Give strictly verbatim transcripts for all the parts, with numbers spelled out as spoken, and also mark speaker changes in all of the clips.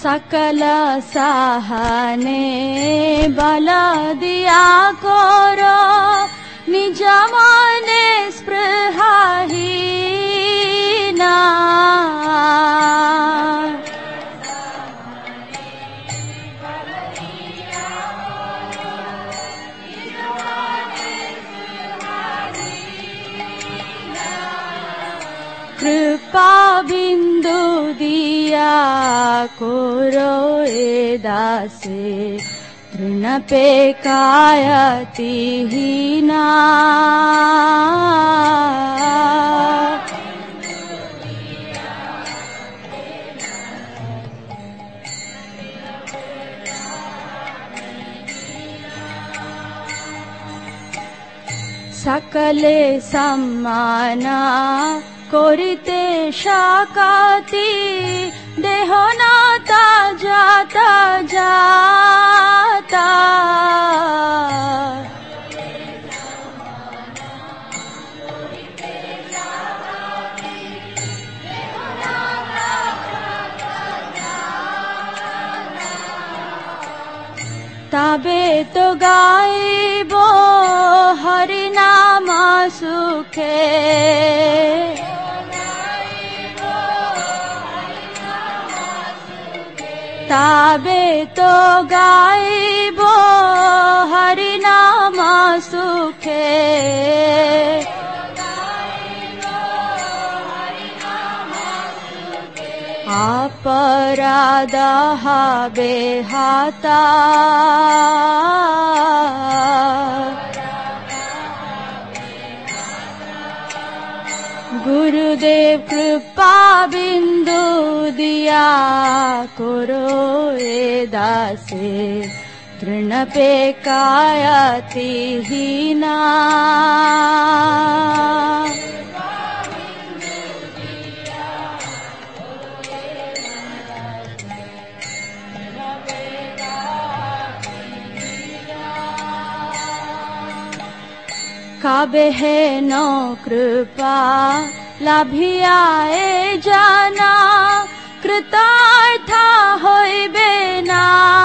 Speaker 1: सकल सहने बल दिया करो निज मने स्पृहाहीना कृपा बिंदु दिया करो ए दासे तृण पे कायति हीना सकले सम्माना करिते शाकाति देहनाता जाता जाता तबे तो गाइबो हरि नाम सुखे तबे तो गाइबो हरि नाम सुखे अपराध हबे हाता गुरुदेव कृपा बिंदु दिया करो ए दासे तृण पे कायति हीना कबे है नो कृपा लाभियाए जाना कृतार्थ होइबे ना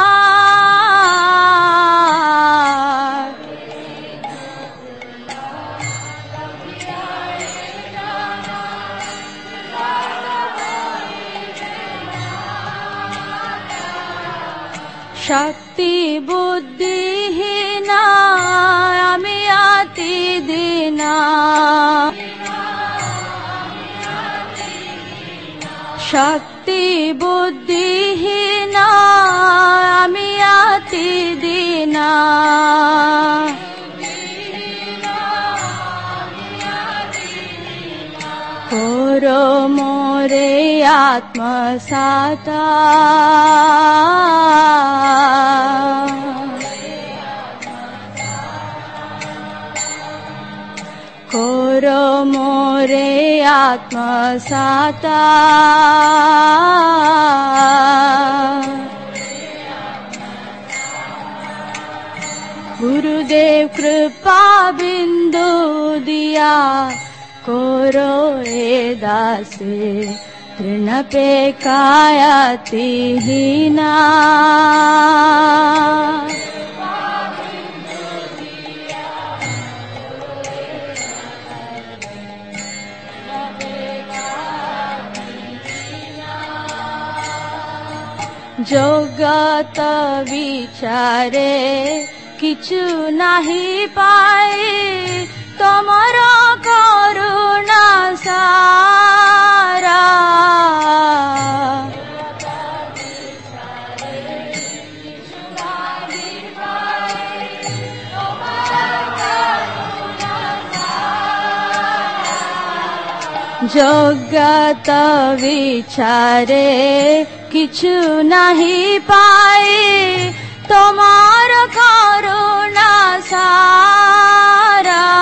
Speaker 1: शक्ति बुद्धिहीना आमी अति दीना शक्ति बुद्धिहीना आमी अति दीना करो मोरे आत्मसाता करो मोरे आत्मसाता गुरुदेव कृपा बिंदु दिया करो ए दासे तृण पे कायति हीना जगत विचारे किछु नाही पाए तमर करुणा सारा जगत विचारे किछु नहीं पाए तोमार करुणा सारा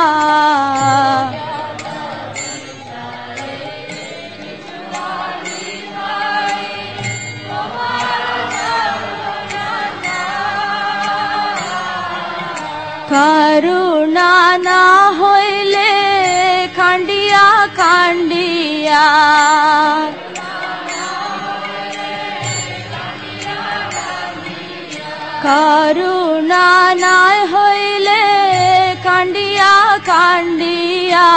Speaker 1: करुणा ना होइले खांडिया खांडिया করুণা নাই হইলে কান্দিয়া কান্দিয়া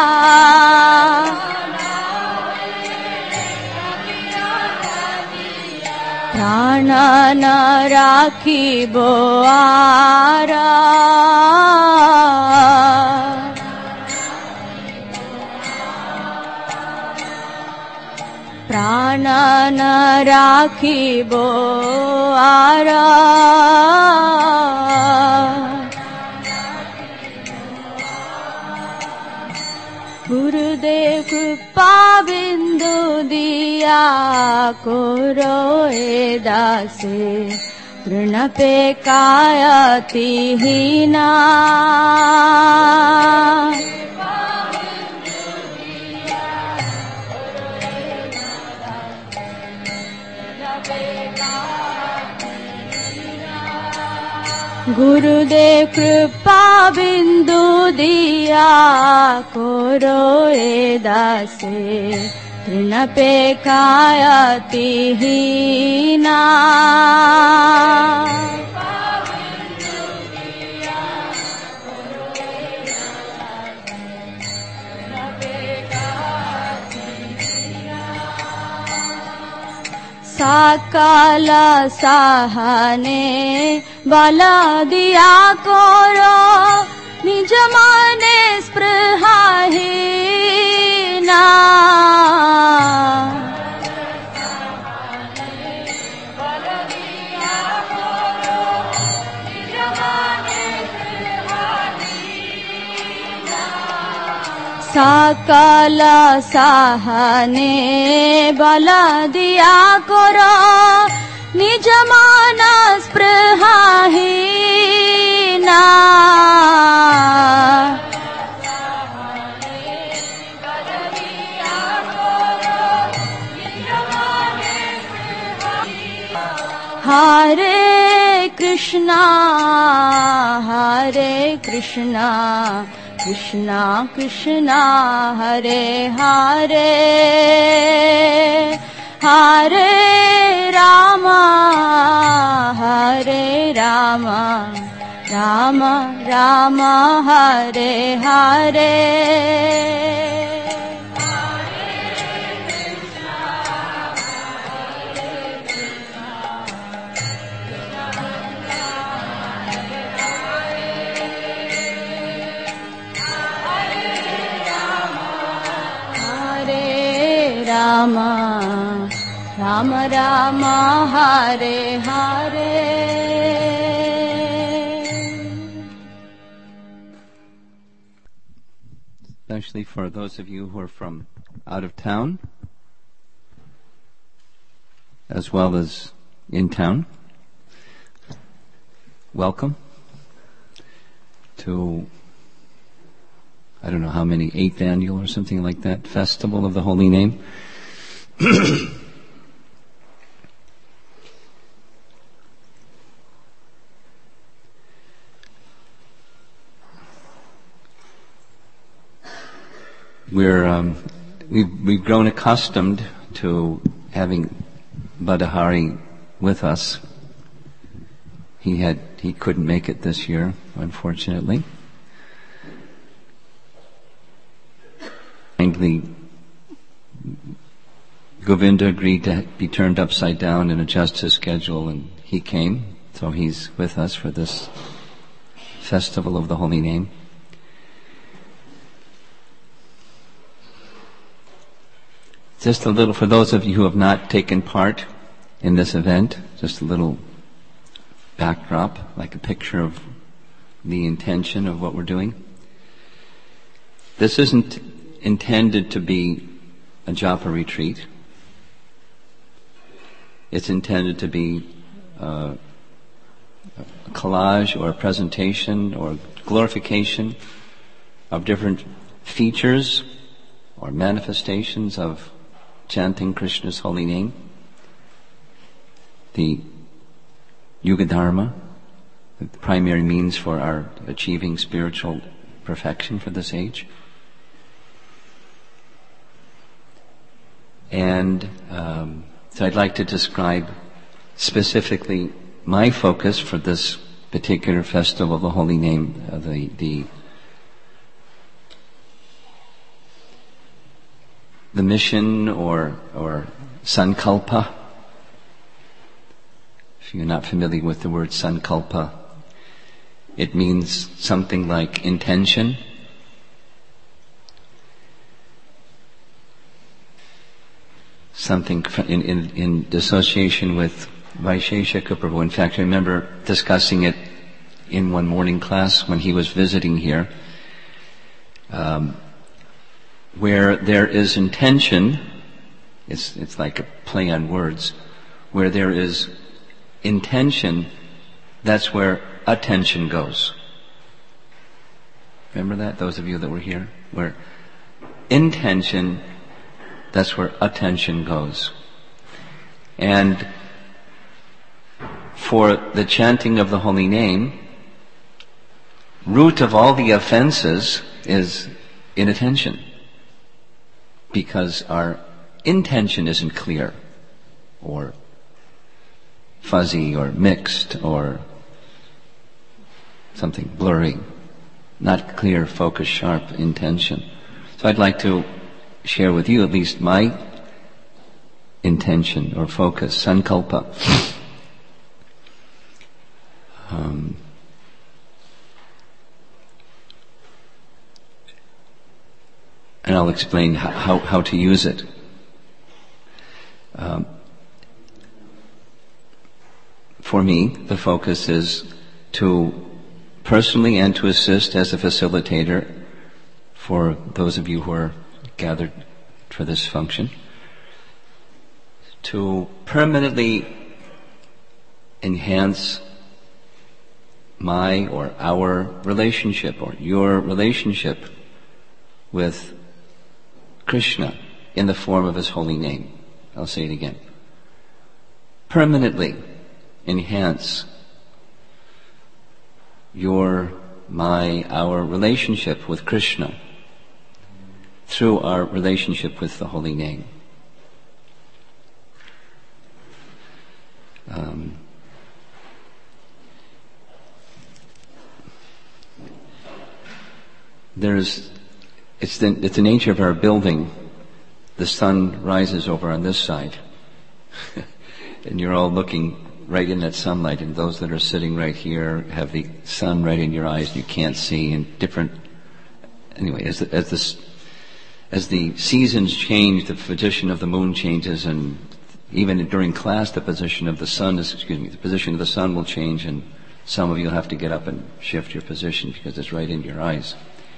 Speaker 1: প্রাণ না রাখিব আরা প্রাণ না রাখিব আরা গুরুদেব কৃপা বিন্দু দিয়া করো এ দাসে তৃণপে কায়তিহীনা গুরুদেব কৃপা বিন্দু দিয়া করো এ দাসে তৃণপে কায়তিহীনা सकल सहने बल दिया करो निज मने स्पृहाहीना सकल सहने बल दिया करो निज मन स्पृहाहीना हरे कृष्णा हरे कृष्णा कृष्णा कृष्णा हरे हरे हरे राम हरे Ram Ram Ram Hare Hare Ram Ram Ram Hare Hare
Speaker 2: Especially for those of you who are from out of town as well as in town, welcome to I don't know how many, eighth annual or something like that, Festival of the Holy Name. We're, um, we've, we've grown accustomed to having Badahari with us. He had, he couldn't make it this year, unfortunately. Kindly, Govinda agreed to be turned upside down and adjust his schedule, and he came, so he's with us for this Festival of the Holy Name. Just a little, for those of you who have not taken part in this event, just a little backdrop, like a picture of the intention of what we're doing. This isn't intended to be a japa retreat. It's intended to be uh, a collage or a presentation or glorification of different features or manifestations of chanting Krishna's holy name, the Yuga Dharma, the primary means for our achieving spiritual perfection for this age. And um, so I'd like to describe specifically my focus for this particular festival of the Holy Name, uh, the, the, the mission or, or sankalpa. If you're not familiar with the word sankalpa, it means something like intention. Something in, in, in association with Vaisheshika Prabhu. In fact, I remember discussing it in one morning class when he was visiting here, um, where there is intention, it's, it's like a play on words, where there is intention, that's where attention goes. Remember that, those of you that were here? Where intention, that's where attention goes. And for the chanting of the holy name, root of all the offenses is inattention. Because our intention isn't clear, or fuzzy, or mixed, or something blurry. Not clear, focused, sharp intention. So I'd like to share with you at least my intention or focus, sankalpa. Um, and I'll explain how, how, how to use it. Um, for me, the focus is to personally and to assist as a facilitator for those of you who are gathered for this function, to permanently enhance my or our relationship or your relationship with Krishna in the form of His holy name. I'll say it again. Permanently enhance your, my, our relationship with Krishna through our relationship with the holy name. Um, there's, it's the, it's the nature of our building. The sun rises over on this side. And you're all looking right in that sunlight, and those that are sitting right here have the sun right in your eyes and you can't see, and different, anyway, as the, as this, as the seasons change, the position of the moon changes, and even during class, the position of the sun is, excuse me, the position of the sun will change, and some of you will have to get up and shift your position because it's right in your eyes.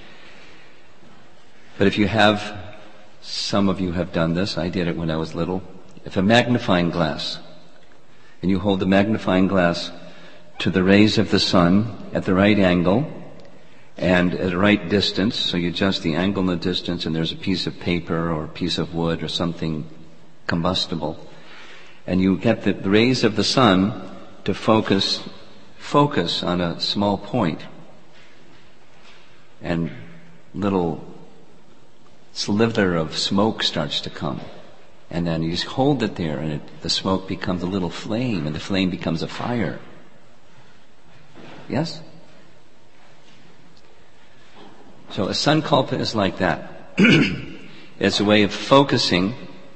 Speaker 2: But if you have, some of you have done this, I did it when I was little. If a magnifying glass, and you hold the magnifying glass to the rays of the sun at the right angle and at the right distance, so you adjust the angle and the distance, and there's a piece of paper or a piece of wood or something combustible, and you get the, the rays of the sun to focus focus on a small point, and little slither of smoke starts to come. And then you just hold it there, and it, the smoke becomes a little flame, and the flame becomes a fire. Yes? So a sankalpa is like that. It's a way of focusing,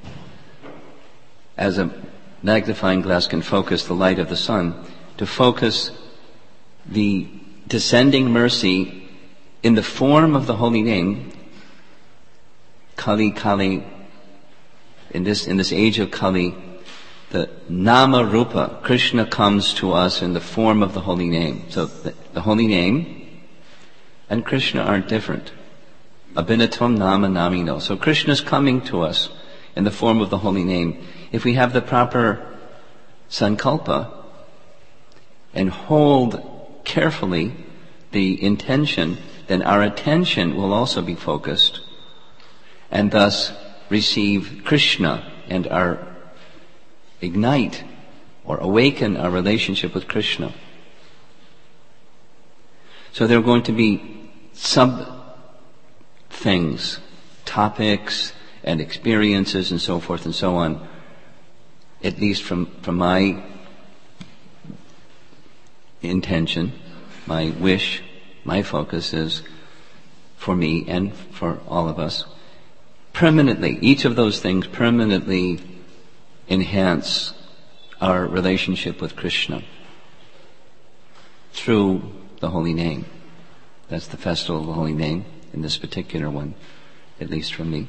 Speaker 2: as a magnifying glass can focus the light of the sun, to focus the descending mercy in the form of the holy name, Kali Kali. In this, in this age of Kali, the Nama Rupa, Krishna comes to us in the form of the holy name. So the, the holy name and Krishna aren't different. Abhinatam Nama Namino. So Krishna is coming to us in the form of the holy name. If we have the proper sankalpa and hold carefully the intention, then our attention will also be focused, and thus receive Krishna and our ignite or awaken our relationship with Krishna. So there are going to be sub things, topics and experiences and so forth and so on, at least from, from my intention, my wish, my focus is for me and for all of us, permanently, each of those things permanently enhance our relationship with Krishna through the holy name. That's the festival of the holy name, in this particular one, at least for me.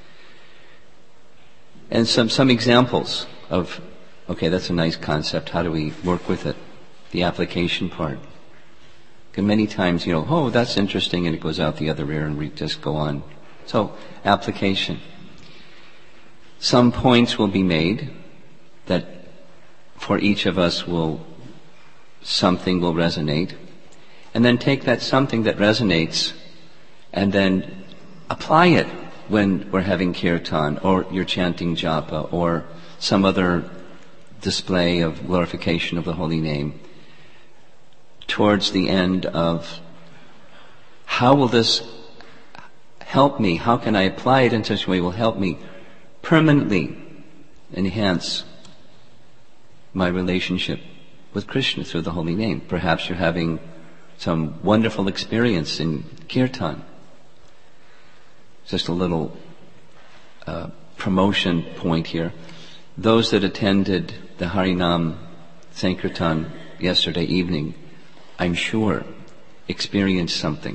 Speaker 2: And some, some examples of, okay, that's a nice concept, how do we work with it? The application part. Because many times, you know, oh, that's interesting, and it goes out the other ear and we just go on. So, application. Some points will be made that for each of us will, something will resonate. And then take that something that resonates and then apply it when we're having kirtan or you're chanting japa or some other display of glorification of the holy name. Towards the end of how will this help me? How can I apply it in such a way it will help me permanently enhance my relationship with Krishna through the holy name? Perhaps you're having some wonderful experience in kirtan. Just a little uh, promotion point here. Those that attended the Harinam Sankirtan yesterday evening, I'm sure, experienced something.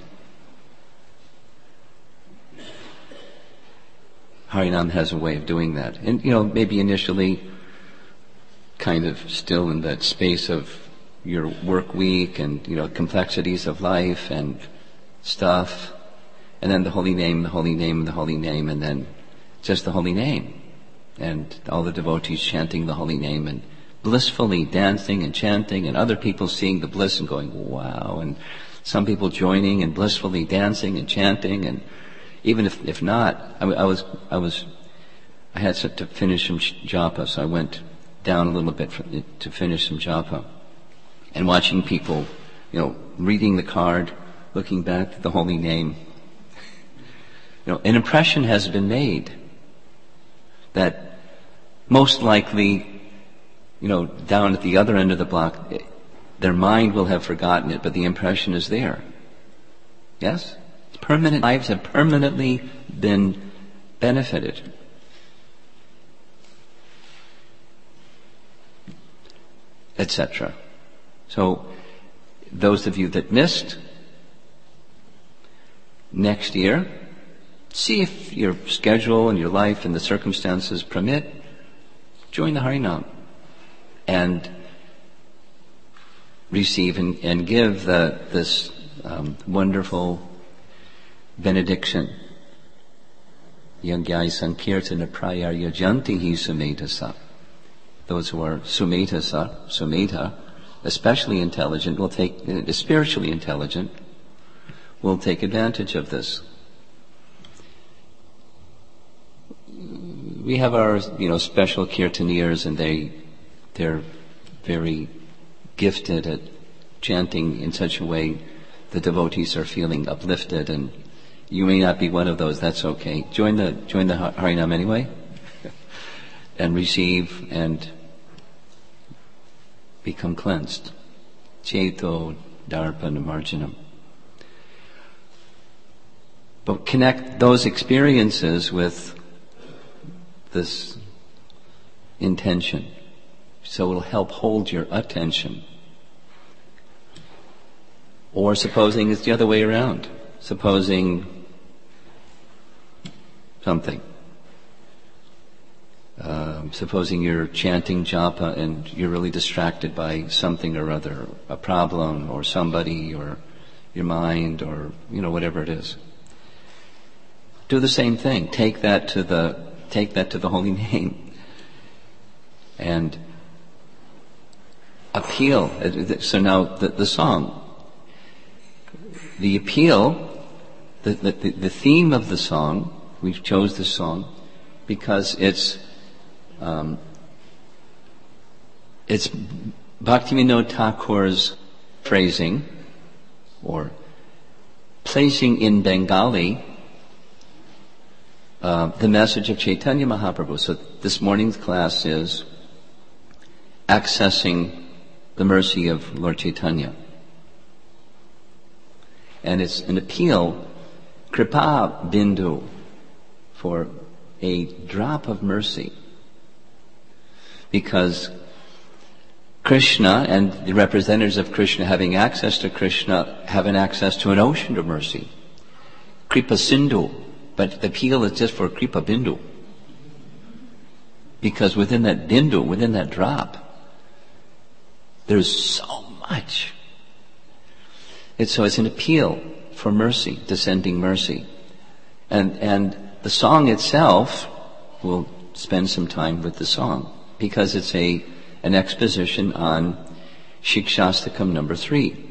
Speaker 2: Harinam has a way of doing that. And, you know, maybe initially kind of still in that space of your work week and, you know, complexities of life and stuff. And then the holy name, the holy name, the holy name, and then just the holy name. And all the devotees chanting the holy name and blissfully dancing and chanting, and other people seeing the bliss and going, wow, and some people joining and blissfully dancing and chanting, and even if if not, I, I was I was I had to finish some japa, so I went down a little bit for, to finish some japa, and watching people, you know, reading the card, looking back at the holy name, you know, an impression has been made that most likely, you know, down at the other end of the block, their mind will have forgotten it, but the impression is there. Yes? Permanent lives have permanently been benefited. Etc. So, those of you that missed, next year, see if your schedule and your life and the circumstances permit, join the Harinam and receive and, and give the, this um, wonderful benediction. Yangyai Sankirtana Prayarya Jantihi Sumetasa. Those who are Sumetasa, Sumeta, especially intelligent, will take, uh, spiritually intelligent, will take advantage of this. We have our, you know, special kirtaniers, and they, they're very gifted at chanting in such a way the devotees are feeling uplifted, and you may not be one of those, that's okay. Join the, join the Harinam anyway, and receive and become cleansed. Cheto Darpana Marjanam. But connect those experiences with this intention, so it'll help hold your attention. Or supposing it's the other way around, supposing something. Um, supposing you're chanting japa and you're really distracted by something or other, a problem or somebody or your mind or, you know, whatever it is. Do the same thing. Take that to the Take that to the holy name and appeal. So now the, the song, the appeal, the, the, the theme of the song, we chose this song because it's um, it's Bhaktivinoda Thakur's phrasing or placing in Bengali Uh, the message of Chaitanya Mahaprabhu. So this morning's class is accessing the mercy of Lord Chaitanya. And it's an appeal, kripa bindu, for a drop of mercy. Because Krishna and the representatives of Krishna having access to Krishna have an access to an ocean of mercy. Kripa Sindhu, but the appeal is just for Kripa Bindu. Because within that bindu, within that drop, there's so much. It's, so it's an appeal for mercy, descending mercy. And, and the song itself, we'll spend some time with the song, because it's a, an exposition on Shikshastakam number three.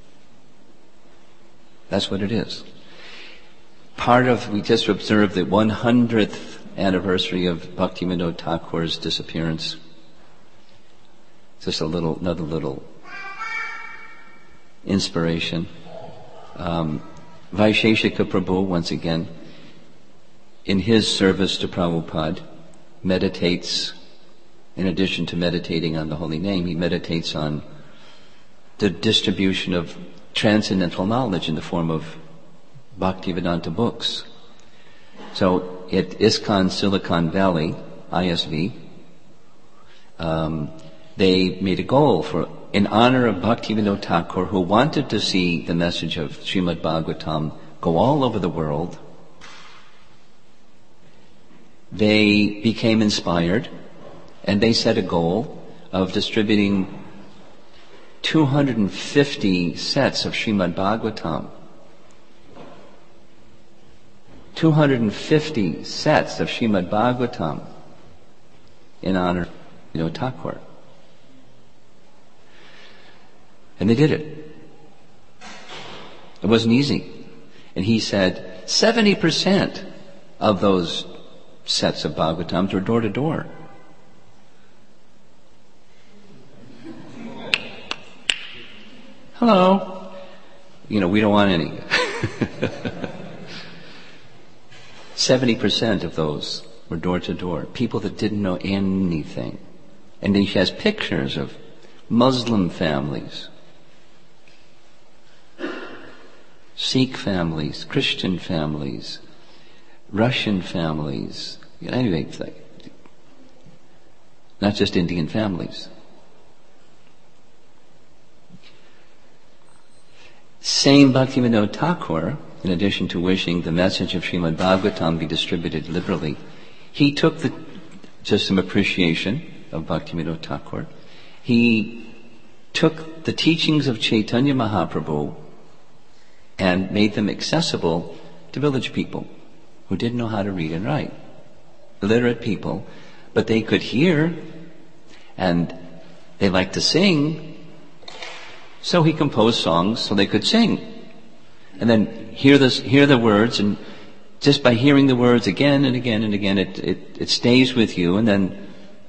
Speaker 2: That's what it is. Part of, we just observed the one hundredth anniversary of Bhaktivinoda Thakur's disappearance. Just a little, another little inspiration. Um, Vaisheshika Prabhu, once again, in his service to Prabhupada, meditates, in addition to meditating on the holy name, he meditates on the distribution of transcendental knowledge in the form of Bhaktivedanta books. So at ISKCON Silicon Valley, I S V, um, they made a goal for, in honor of Bhaktivinoda Thakur, who wanted to see the message of Srimad Bhagavatam go all over the world. They became inspired, and they set a goal of distributing two hundred fifty sets of Srimad Bhagavatam. two hundred fifty sets of Srimad Bhagavatam in honor of you know, Thakur. And they did it. It wasn't easy. And he said seventy percent of those sets of Bhagavatams were door to door. Hello. You know, we don't want any. seventy percent of those were door to door. People that didn't know anything. And then she has pictures of Muslim families, Sikh families, Christian families, Russian families, anyway, not just Indian families. Same Bhaktivinoda Thakur, in addition to wishing the message of Srimad Bhagavatam be distributed liberally, he took the, just some appreciation of Bhaktivinoda Thakur, he took the teachings of Chaitanya Mahaprabhu and made them accessible to village people who didn't know how to read and write. Illiterate people, but they could hear and they liked to sing. So he composed songs so they could sing. And then hear this, hear the words, and just by hearing the words again and again and again, it, it, it stays with you, and then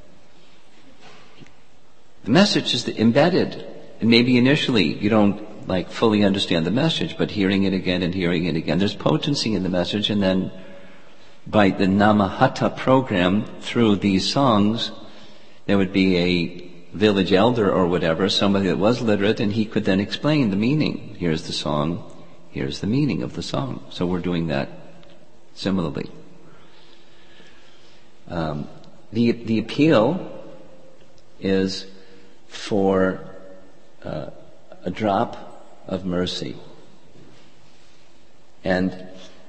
Speaker 2: the message is embedded. And maybe initially you don't like fully understand the message, but hearing it again and hearing it again, there's potency in the message, and then by the Namahata program, through these songs, there would be a village elder or whatever, somebody that was literate, and he could then explain the meaning. Here's the song, here's the meaning of the song. So we're doing that similarly. Um, the the appeal is for uh, a drop of mercy. And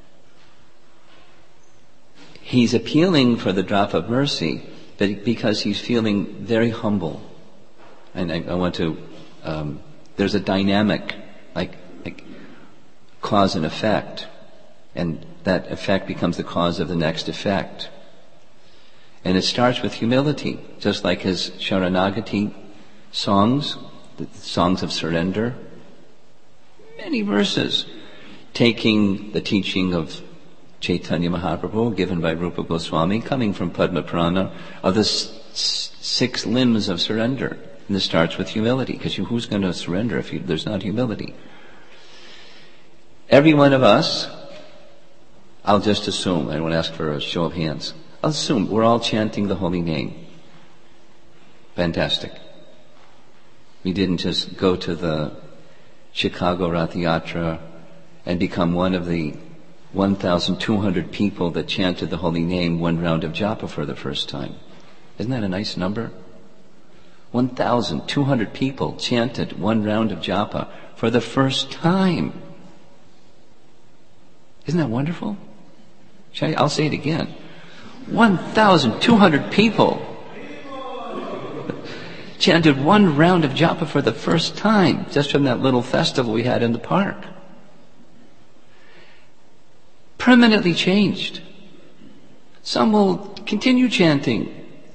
Speaker 2: he's appealing for the drop of mercy but because he's feeling very humble. And I, I want to, um, there's a dynamic, like, like cause and effect. And that effect becomes the cause of the next effect. And it starts with humility, just like his Sharanagati songs, the songs of surrender. Many verses taking the teaching of Chaitanya Mahaprabhu, given by Rupa Goswami, coming from Padma Purana, of the s- six limbs of surrender. And this starts with humility, because who's going to surrender if you, there's not humility? Every one of us, I'll just assume, I don't want to ask for a show of hands, I'll assume we're all chanting the holy name. Fantastic. We didn't just go to the Chicago Rath Yatra and become one of the one thousand two hundred people that chanted the holy name one round of japa for the first time. Isn't that a nice number? one thousand two hundred people chanted one round of japa for the first time. Isn't that wonderful? Shall I, I'll say it again. one thousand two hundred people chanted one round of japa for the first time, just from that little festival we had in the park. Permanently changed. Some will continue chanting.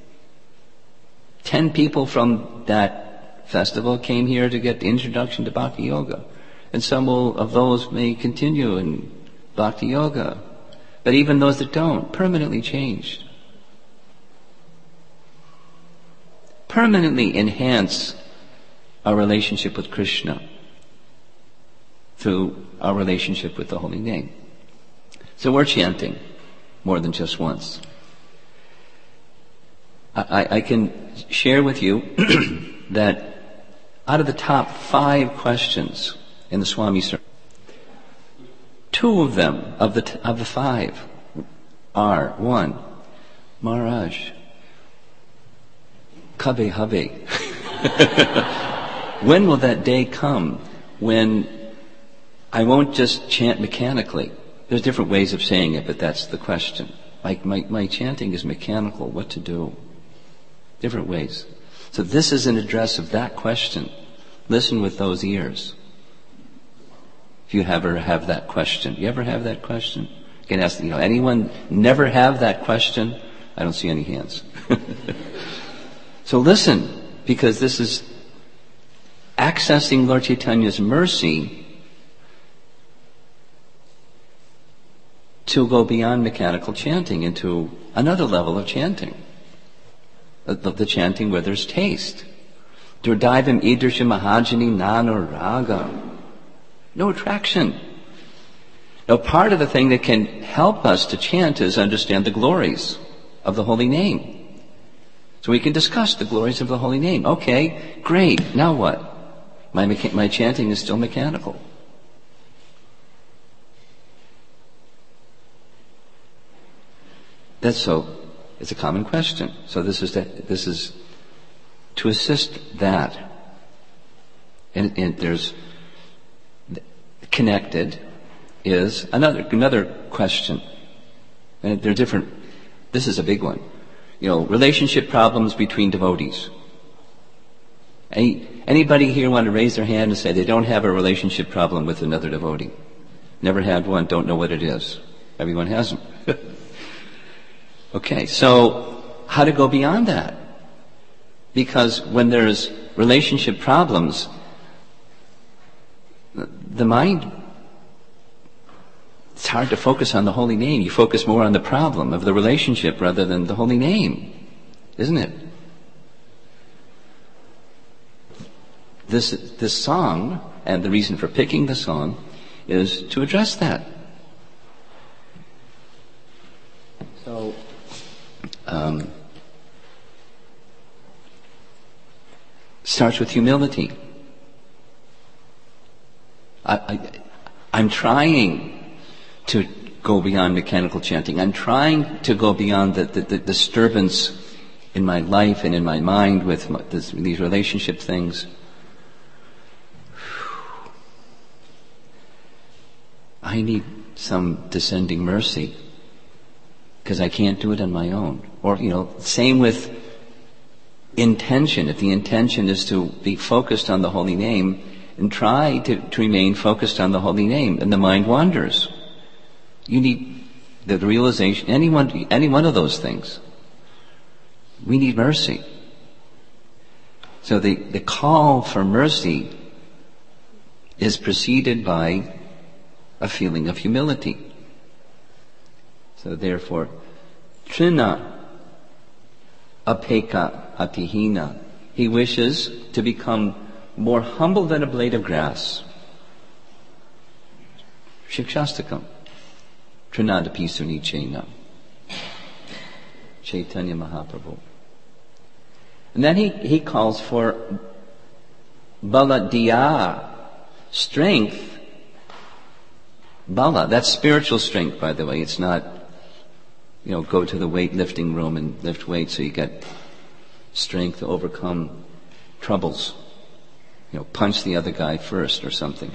Speaker 2: Ten people from that festival came here to get the introduction to Bhakti Yoga. And some will, of those may continue in Bhakti Yoga. But even those that don't, permanently changed. Permanently enhance our relationship with Krishna through our relationship with the holy name. So we're chanting more than just once. I, I can share with you that out of the top five questions in the Swami sermon, two of them, of the, t- of the five, are, one, Maharaj, Kabe Habe. When will that day come when I won't just chant mechanically? There's different ways of saying it, but that's the question. Like my, my chanting is mechanical, what to do? Different ways. So this is an address of that question. Listen with those ears. If you ever have that question. You ever have that question? You can ask, you know, anyone never have that question? I don't see any hands. So listen, because this is accessing Lord Chaitanya's mercy to go beyond mechanical chanting into another level of chanting. Of the chanting where there's taste. Durdaivam idrisha mahajani nano raga. No attraction. Now part of the thing that can help us to chant is understand the glories of the holy name. So we can discuss the glories of the holy name. Okay, great. Now what? My, mecha- my chanting is still mechanical. That's so, it's a common question. So this is, that, this is to assist that. And, and there's, connected is another, another question. And they're different. This is a big one. You know, relationship problems between devotees. Any, anybody here want to raise their hand and say they don't have a relationship problem with another devotee? Never had one, don't know what it is. Everyone has them. Okay, so how to go beyond that? Because when there's relationship problems, the mind, it's hard to focus on the holy name. You focus more on the problem of the relationship rather than the holy name, isn't it? This, this song, and the reason for picking the song, is to address that. So, um, starts with humility. I, I, I'm trying to go beyond mechanical chanting. I'm trying to go beyond the, the, the disturbance in my life and in my mind with my, this, these relationship things. I need some descending mercy because I can't do it on my own. Or, you know, same with intention. If the intention is to be focused on the holy name, and try to, to remain focused on the holy name, and the mind wanders. You need the realization, any one, any one of those things. We need mercy. So the, the call for mercy is preceded by a feeling of humility. So therefore, trina apeka atihina. He wishes to become more humble than a blade of grass. Shikshastakam. Trinadapi Sunichena. Chaitanya Mahaprabhu. And then he, he calls for Bala diya, strength. Bala, that's spiritual strength, by the way. It's not, you know, go to the weightlifting room and lift weights so you get strength to overcome troubles. You know, punch the other guy first or something.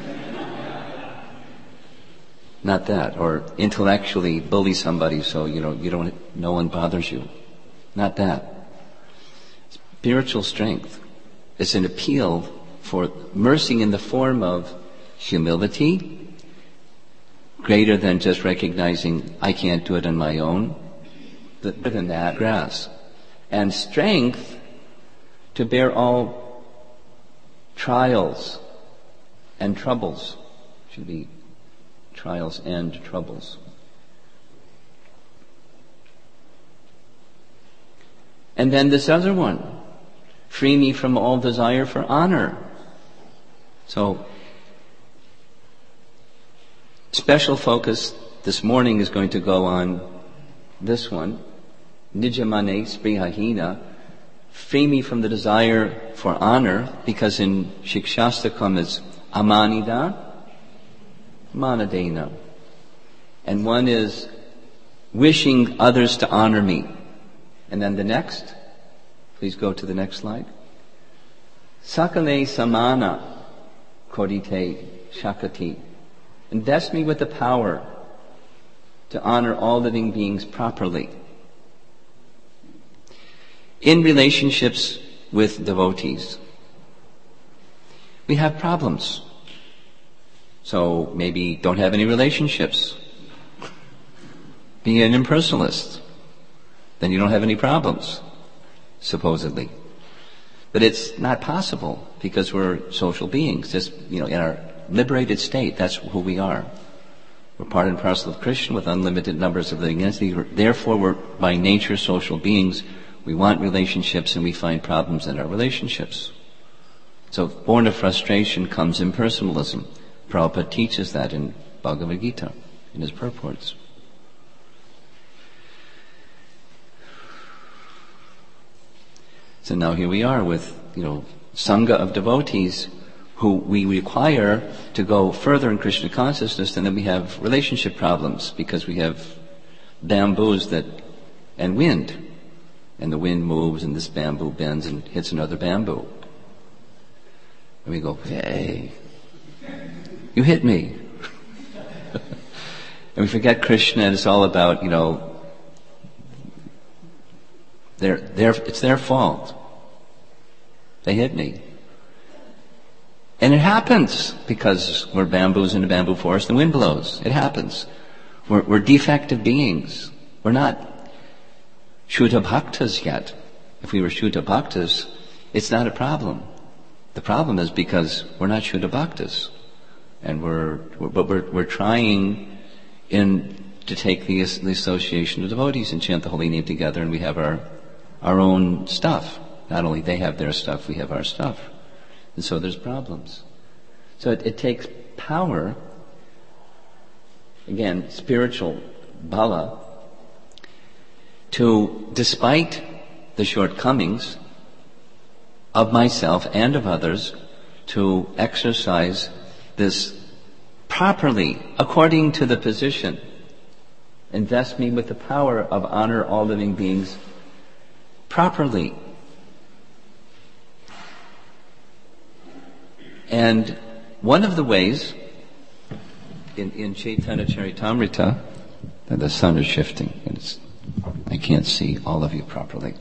Speaker 2: Not that. Or intellectually bully somebody so, you know, you don't, no one bothers you. Not that. Spiritual strength is an appeal for mercy in the form of humility, greater than just recognizing I can't do it on my own, but better than that, grass. And strength to bear all trials and troubles. Should be trials and troubles. And then this other one, free me from all desire for honor. So, special focus this morning is going to go on this one, Nijamane Sprihahina, free me from the desire for honor, because in Shikshastakam it's Amanida, Manadena. And one is wishing others to honor me. And then the next, please go to the next slide. Sakale Samana Kodite Shakati. Invest me with the power to honor all living beings properly. In relationships with devotees, we have problems. So maybe don't have any relationships. Be an impersonalist. Then you don't have any problems, supposedly. But it's not possible because we're social beings. Just, you know, in our liberated state, that's who we are. We're part and parcel of Krishna with unlimited numbers of living entities. Therefore, we're by nature social beings. We want relationships and we find problems in our relationships. So born of frustration comes impersonalism. Prabhupada teaches that in Bhagavad Gita, in his purports. So now here we are with, you know, Sangha of devotees who we require to go further in Krishna consciousness, and then we have relationship problems because we have bamboos that, and wind. And the wind moves and this bamboo bends and hits another bamboo. And we go, hey, you hit me. And we forget Krishna, and it's all about, you know, They're, they're, it's their fault. They hit me. And it happens because we're bamboos in a bamboo forest, the wind blows. It happens. We're, we're defective beings. We're not Shuddha Bhaktas yet. If we were Shuddha Bhaktas, it's not a problem. The problem is because we're not Shuddha Bhaktas. And we're, we're but we're, we're trying in, to take the, the association of devotees and chant the holy name together, and we have our our own stuff. Not only they have their stuff, we have our stuff. And so there's problems. So it, it takes power, again, spiritual bala, to, despite the shortcomings of myself and of others, to exercise this properly, according to the position. Invest me with the power of honor all living beings properly. And one of the ways in, in Chaitanya Charitamrita, that the sun is shifting, and it's, I can't see all of you properly.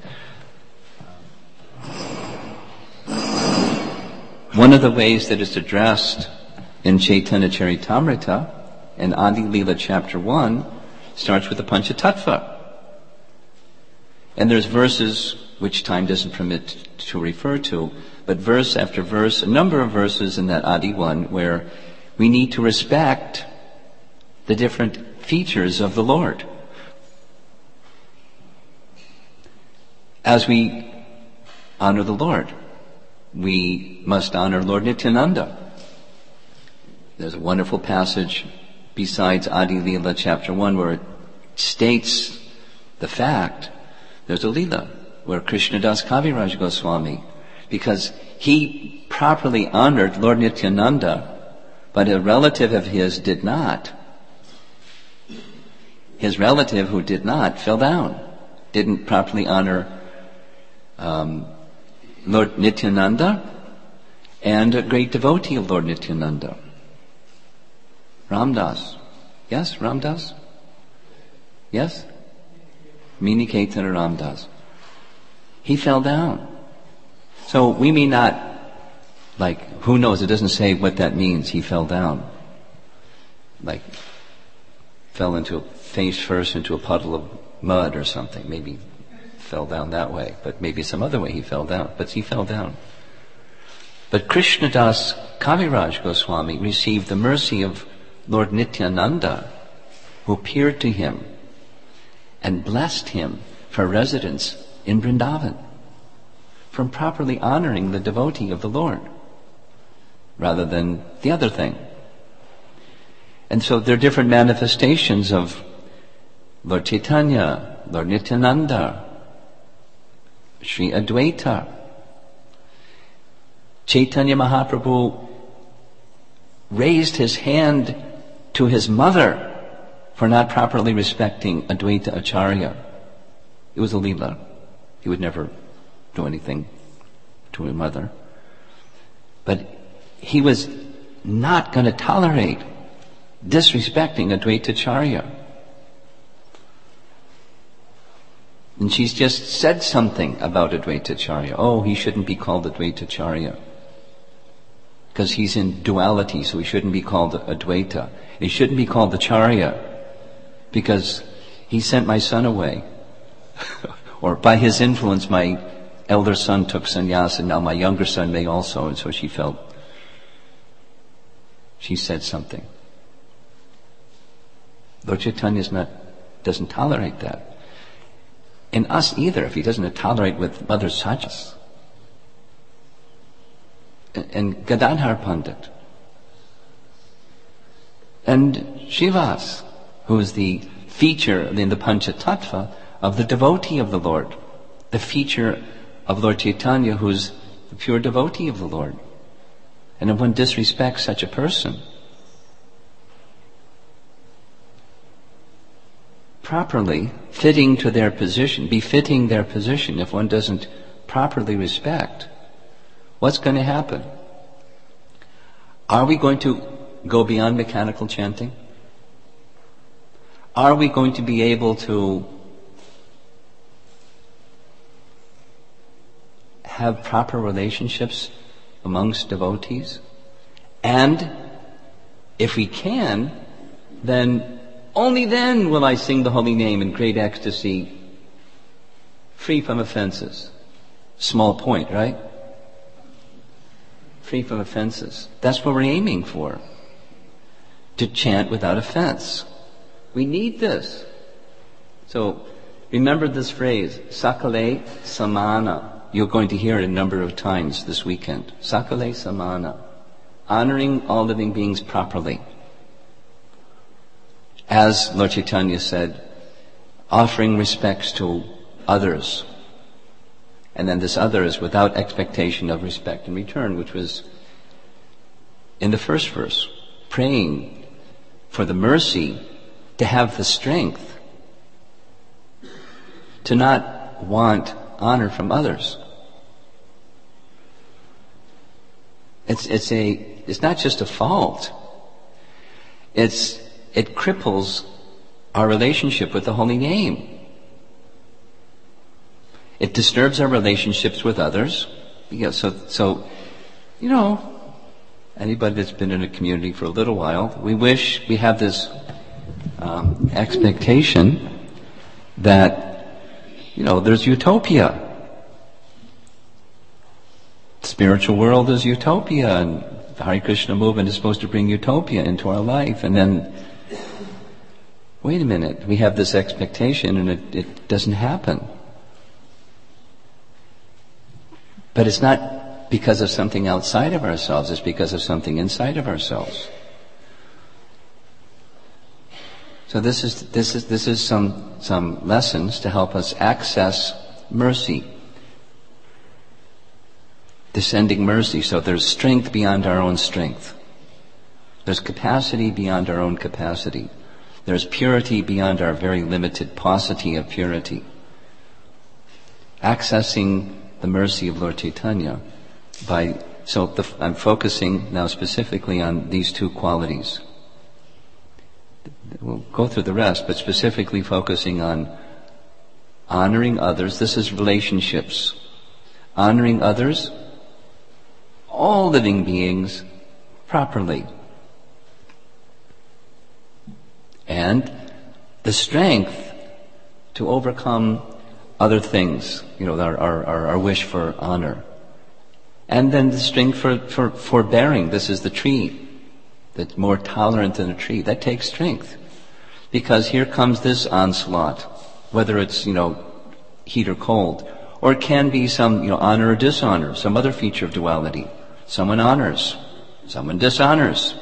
Speaker 2: One of the ways that is addressed in Chaitanya Charitamrita, in Adi Leela chapter one, starts with the Panchatattva. And there's verses which time doesn't permit to refer to, but verse after verse, a number of verses in that Adi one where we need to respect the different features of the Lord. As we honor the Lord, we must honor Lord Nityananda. There's a wonderful passage besides Adi Leela chapter one where it states the fact. There's a Leela where Krishnadas Kaviraj Goswami, because he properly honored Lord Nityananda, but a relative of his did not. His relative who did not fell down, didn't properly honor um, Lord Nityananda and a great devotee of Lord Nityananda, Ramdas. Yes, Ramdas? Yes? Miniketana Ramdas. He fell down. So we may not, like, who knows, it doesn't say what that means, he fell down. Like, fell into, face first into a puddle of mud or something. Maybe fell down that way, but maybe some other way he fell down. But he fell down. But Krishnadas Kaviraj Goswami received the mercy of Lord Nityananda, who appeared to him and blessed him for residence in Vrindavan, from properly honoring the devotee of the Lord, rather than the other thing. And so there are different manifestations of Lord Chaitanya, Lord Nityananda, Sri Advaita. Chaitanya Mahaprabhu raised his hand to his mother for not properly respecting Advaita Acharya. It was a Leela. He would never do anything to his mother. But he was not going to tolerate disrespecting Advaita Acharya. And she's just said something about Advaita Acharya. Oh, he shouldn't be called Advaita Acharya, because he's in duality, so he shouldn't be called Advaita. He shouldn't be called Acharya, because he sent my son away. Or by his influence, my elder son took sannyas, and now my younger son may also. And so she felt, she said something. Lord Chaitanya's not, doesn't tolerate that. In us either, if he doesn't tolerate with Mother Sajas. And Gadadhar Pandit. And Shivas, who is the feature in the Panchatattva of the devotee of the Lord. The feature of Lord Chaitanya, who's the pure devotee of the Lord. And if one disrespects such a person, properly fitting to their position, befitting their position, if one doesn't properly respect, what's going to happen? Are we going to go beyond mechanical chanting? Are we going to be able to have proper relationships amongst devotees? And if we can, then only then will I sing the holy name in great ecstasy, free from offenses. Small point, right? Free from offenses. That's what we're aiming for. To chant without offense. We need this. So, remember this phrase, Sakale Samana. You're going to hear it a number of times this weekend. Sakale Samana. Honoring all living beings properly. As Lord Chaitanya said, offering respects to others. And then this others without expectation of respect in return, which was in the first verse, praying for the mercy to have the strength to not want honor from others. It's, it's a, it's not just a fault. It's, it cripples our relationship with the holy name. It disturbs our relationships with others. Yeah, so, so, you know, anybody that's been in a community for a little while, we wish we have this um, expectation that, you know, there's utopia. The spiritual world is utopia, and the Hare Krishna movement is supposed to bring utopia into our life. And then, wait a minute, we have this expectation and it, it doesn't happen. But it's not because of something outside of ourselves, it's because of something inside of ourselves. So this is this is this is some some lessons to help us access mercy. descending mercy. So there's strength beyond our own strength. There's capacity beyond our own capacity. There's purity beyond our very limited paucity of purity. Accessing the mercy of Lord Chaitanya by, so the, I'm focusing now specifically on these two qualities. We'll go through the rest, but specifically focusing on honoring others. This is relationships. Honoring others, all living beings, properly. And the strength to overcome other things, you know, our, our, our wish for honor. And then the strength for, for forbearing. This is the tree that's more tolerant than a tree. That takes strength. Because here comes this onslaught, whether it's, you know, heat or cold, or it can be some, you know, honor or dishonor, some other feature of duality. Someone honors, someone dishonors.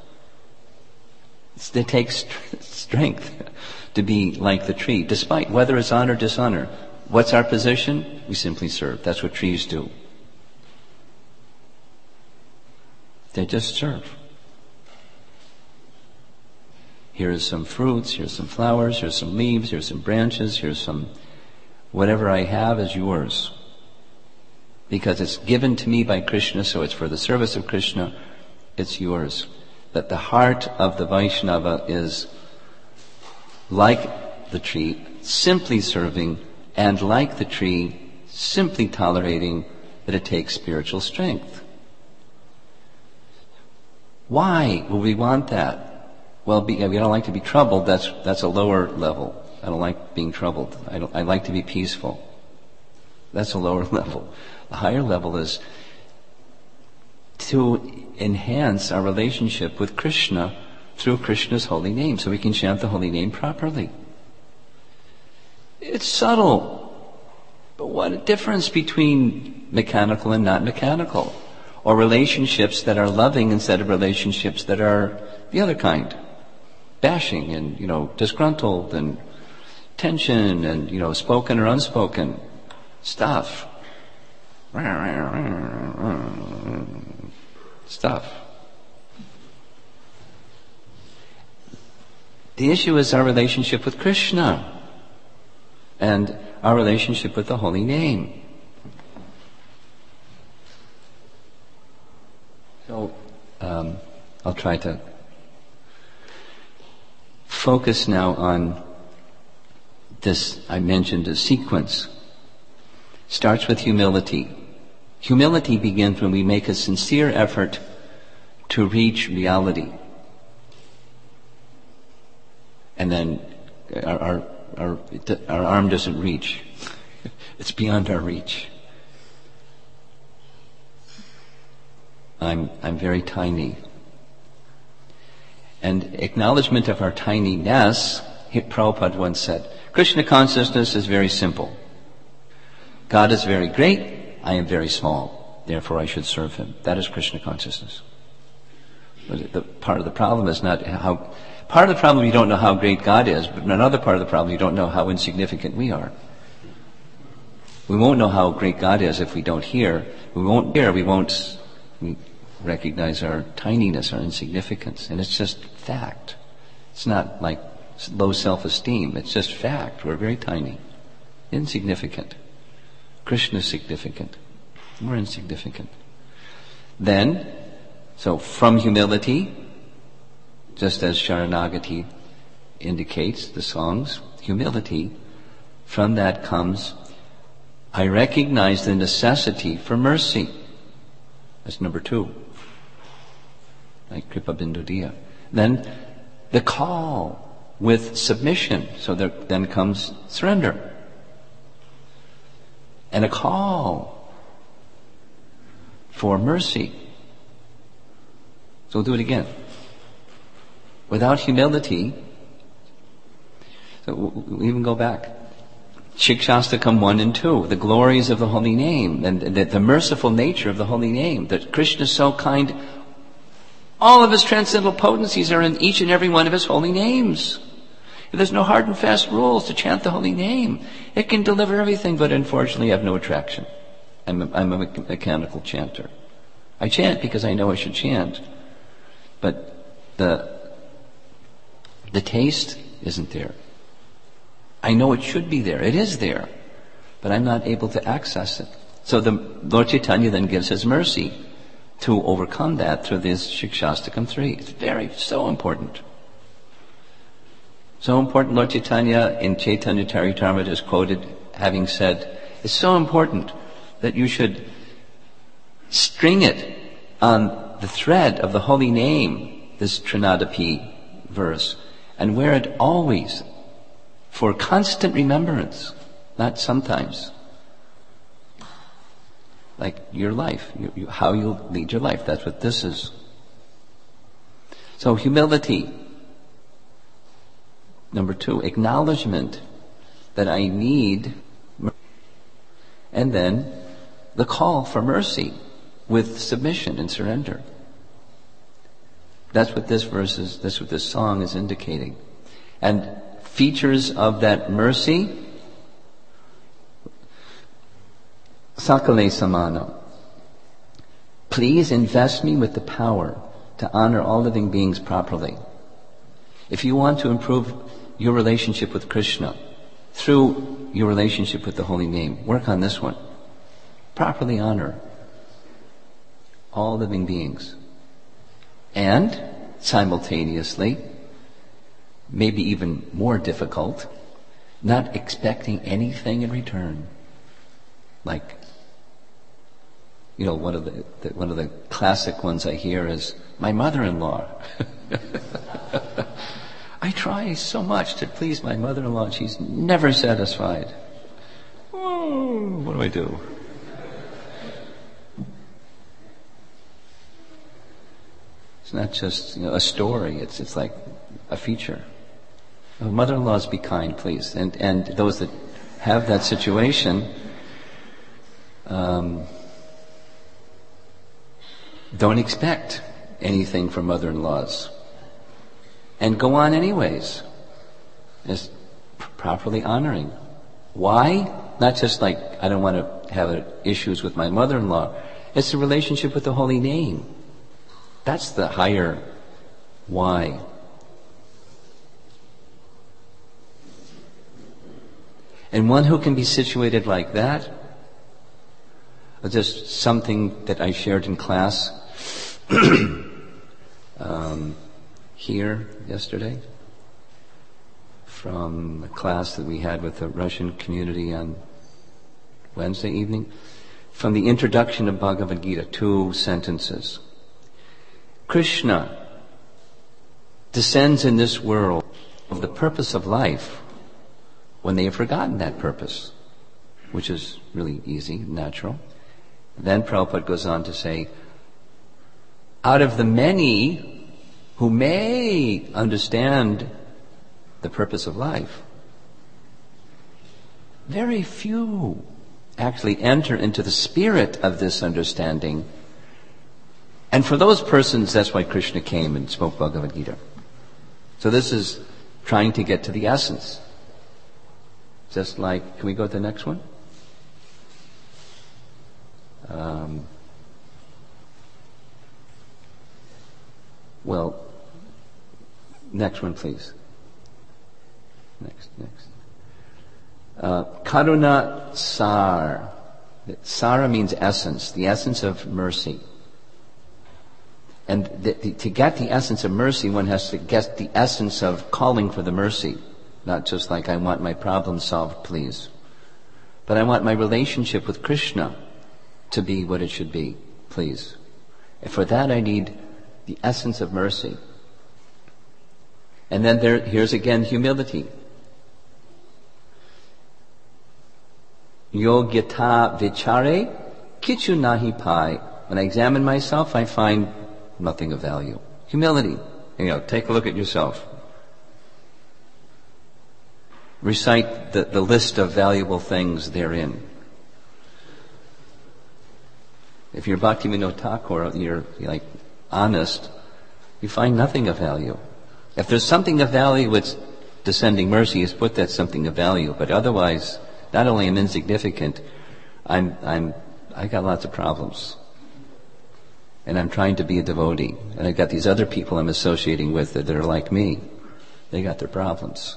Speaker 2: It takes strength to be like the tree, despite whether it's honor or dishonor. What's our position? We simply serve. That's what trees do. They just serve. Here's some fruits, here's some flowers, here's some leaves, here's some branches, here's some... Whatever I have is yours. Because it's given to me by Krishna, so it's for the service of Krishna, it's yours. That the heart of the Vaishnava is like the tree, simply serving, and like the tree, simply tolerating that it takes spiritual strength. Why would we want that? Well, we don't like to be troubled. That's that's a lower level. I don't like being troubled. I don't. I like to be peaceful. That's a lower level. The higher level is to enhance our relationship with Krishna through Krishna's holy name, so we can chant the holy name properly. It's subtle, but what a difference between mechanical and not mechanical, or relationships that are loving instead of relationships that are the other kind, bashing and, you know, disgruntled and tension and, you know, spoken or unspoken stuff. Stuff. The issue is our relationship with Krishna and our relationship with the holy name. So, um, I'll try to focus now on this. I mentioned a sequence. Starts with humility. Humility begins when we make a sincere effort to reach reality. And then our, our, our, our arm doesn't reach. It's beyond our reach. I'm, I'm very tiny. And acknowledgement of our tininess, Prabhupada once said, Krishna consciousness is very simple. God is very great, I am very small, therefore I should serve Him. That is Krishna consciousness. But the part of the problem is not how, part of the problem you don't know how great God is, but another part of the problem you don't know how insignificant we are. We won't know how great God is if we don't hear. We won't hear, we won't we recognize our tininess, our insignificance, and it's just fact. It's not like low self-esteem, it's just fact. We're very tiny, insignificant. Krishna is significant. We're insignificant. Then, so from humility, just as Sharanagati indicates, the songs, humility, from that comes, I recognize the necessity for mercy. That's number two. Like Kripa Bindodiya. Then the call with submission. So there then comes surrender. And a call for mercy. So we'll do it again. Without humility, so we'll even go back. Shikshastakam one and two, the glories of the holy name and the, the merciful nature of the holy name, that Krishna is so kind. All of His transcendental potencies are in each and every one of His holy names. There's no hard and fast rules to chant the holy name. It can deliver everything, but unfortunately have no attraction. I'm a, I'm a mechanical chanter. I chant because I know I should chant, but the the taste isn't there. I know it should be there. It is there, but I'm not able to access it. So the Lord Chaitanya then gives His mercy to overcome that through this Shikshastakam three. It's very, so important. So important. Lord Chaitanya in Chaitanya Charitamrita is quoted having said, it's so important that you should string it on the thread of the holy name, this Trinadapi verse, and wear it always for constant remembrance, not sometimes. Like your life, you, you, how you lead your life. That's what this is. So humility. Number two, acknowledgement that I need mercy. And then the call for mercy with submission and surrender. That's what this verse is, that's what this song is indicating. And features of that mercy, Sakale Samana. Please invest me with the power to honor all living beings properly. If you want to improve your relationship with Krishna through your relationship with the holy name, work on this one. Properly honor all living beings. And simultaneously, maybe even more difficult, not expecting anything in return. Like, you know, one of the, the one of the classic ones I hear is, my mother-in-law. I try so much to please my mother-in-law, and she's never satisfied. Oh, what do I do? It's not just, you know, a story. It's it's like a feature. Oh, mother-in-laws, be kind, please. And and those that have that situation, um, don't expect anything from mother-in-laws. And go on anyways. Just properly honoring. Why? Not just like, I don't want to have issues with my mother-in-law. It's the relationship with the holy name. That's the higher why. And one who can be situated like that, just something that I shared in class um, here yesterday from a class that we had with the Russian community on Wednesday evening, from the introduction of Bhagavad Gita, two sentences. Krishna descends in this world of the purpose of life when they have forgotten that purpose, which is really easy, natural. Then Prabhupada goes on to say, out of the many who may understand the purpose of life, very few actually enter into the spirit of this understanding. And for those persons, that's why Krishna came and spoke Bhagavad Gita. So this is trying to get to the essence. Just like, can we go to the next one? Um, well, next one, please. Next, next. Uh, Karuna Sar. Sara means essence, the essence of mercy. And the, the, to get the essence of mercy, one has to get the essence of calling for the mercy. Not just like, I want my problem solved, please. But I want my relationship with Krishna to be what it should be, please. And for that I need the essence of mercy. And then there, here's again humility. Yogyata vichare kichu nahi pai. When I examine myself, I find nothing of value. Humility. You know, take a look at yourself. Recite the, the list of valuable things therein. If you're Bhaktivinoda Thakur, you're, you're like honest, you find nothing of value. If there's something of value with descending mercy, is put that something of value. But otherwise, not only am insignificant, I'm I'm I got lots of problems. And I'm trying to be a devotee. And I've got these other people I'm associating with that are like me. They got their problems.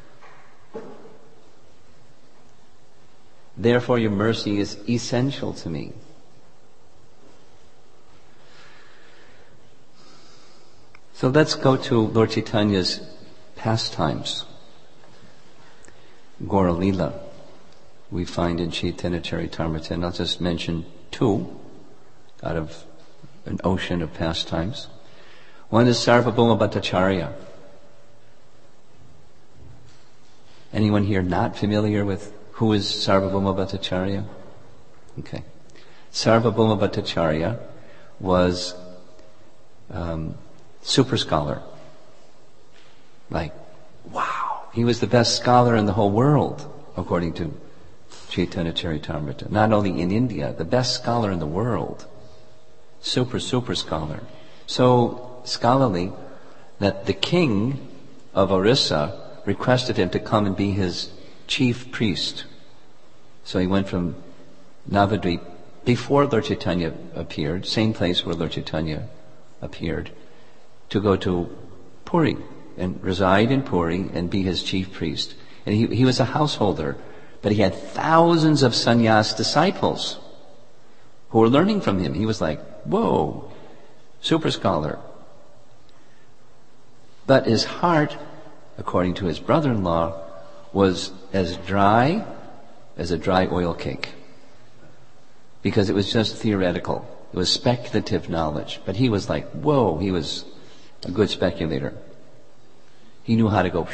Speaker 2: Therefore, your mercy is essential to me. So let's go to Lord Chaitanya's pastimes. Gaura Lila, we find in Chaitanya Charitamrita, and I'll just mention two out of an ocean of pastimes. One is Sarvabhauma Bhattacharya. Anyone here not familiar with who is Sarvabhauma Bhattacharya? Okay. Sarvabhauma Bhattacharya was um, super scholar. Like, wow, he was the best scholar in the whole world, according to Chaitanya Charitamrita. Not only in India, the best scholar in the world. Super, super scholar. So scholarly that the king of Orissa requested him to come and be his chief priest. So he went from Navadvip, before Lord Chaitanya appeared, same place where Lord Chaitanya appeared, to go to Puri and reside in Puri and be his chief priest. And he, he was a householder, but he had thousands of sannyas disciples who were learning from him. He was like, whoa, super scholar. But his heart, according to his brother-in-law, was as dry as a dry oil cake. Because it was just theoretical. It was speculative knowledge. But he was like, whoa, he was a good speculator. He knew how to go,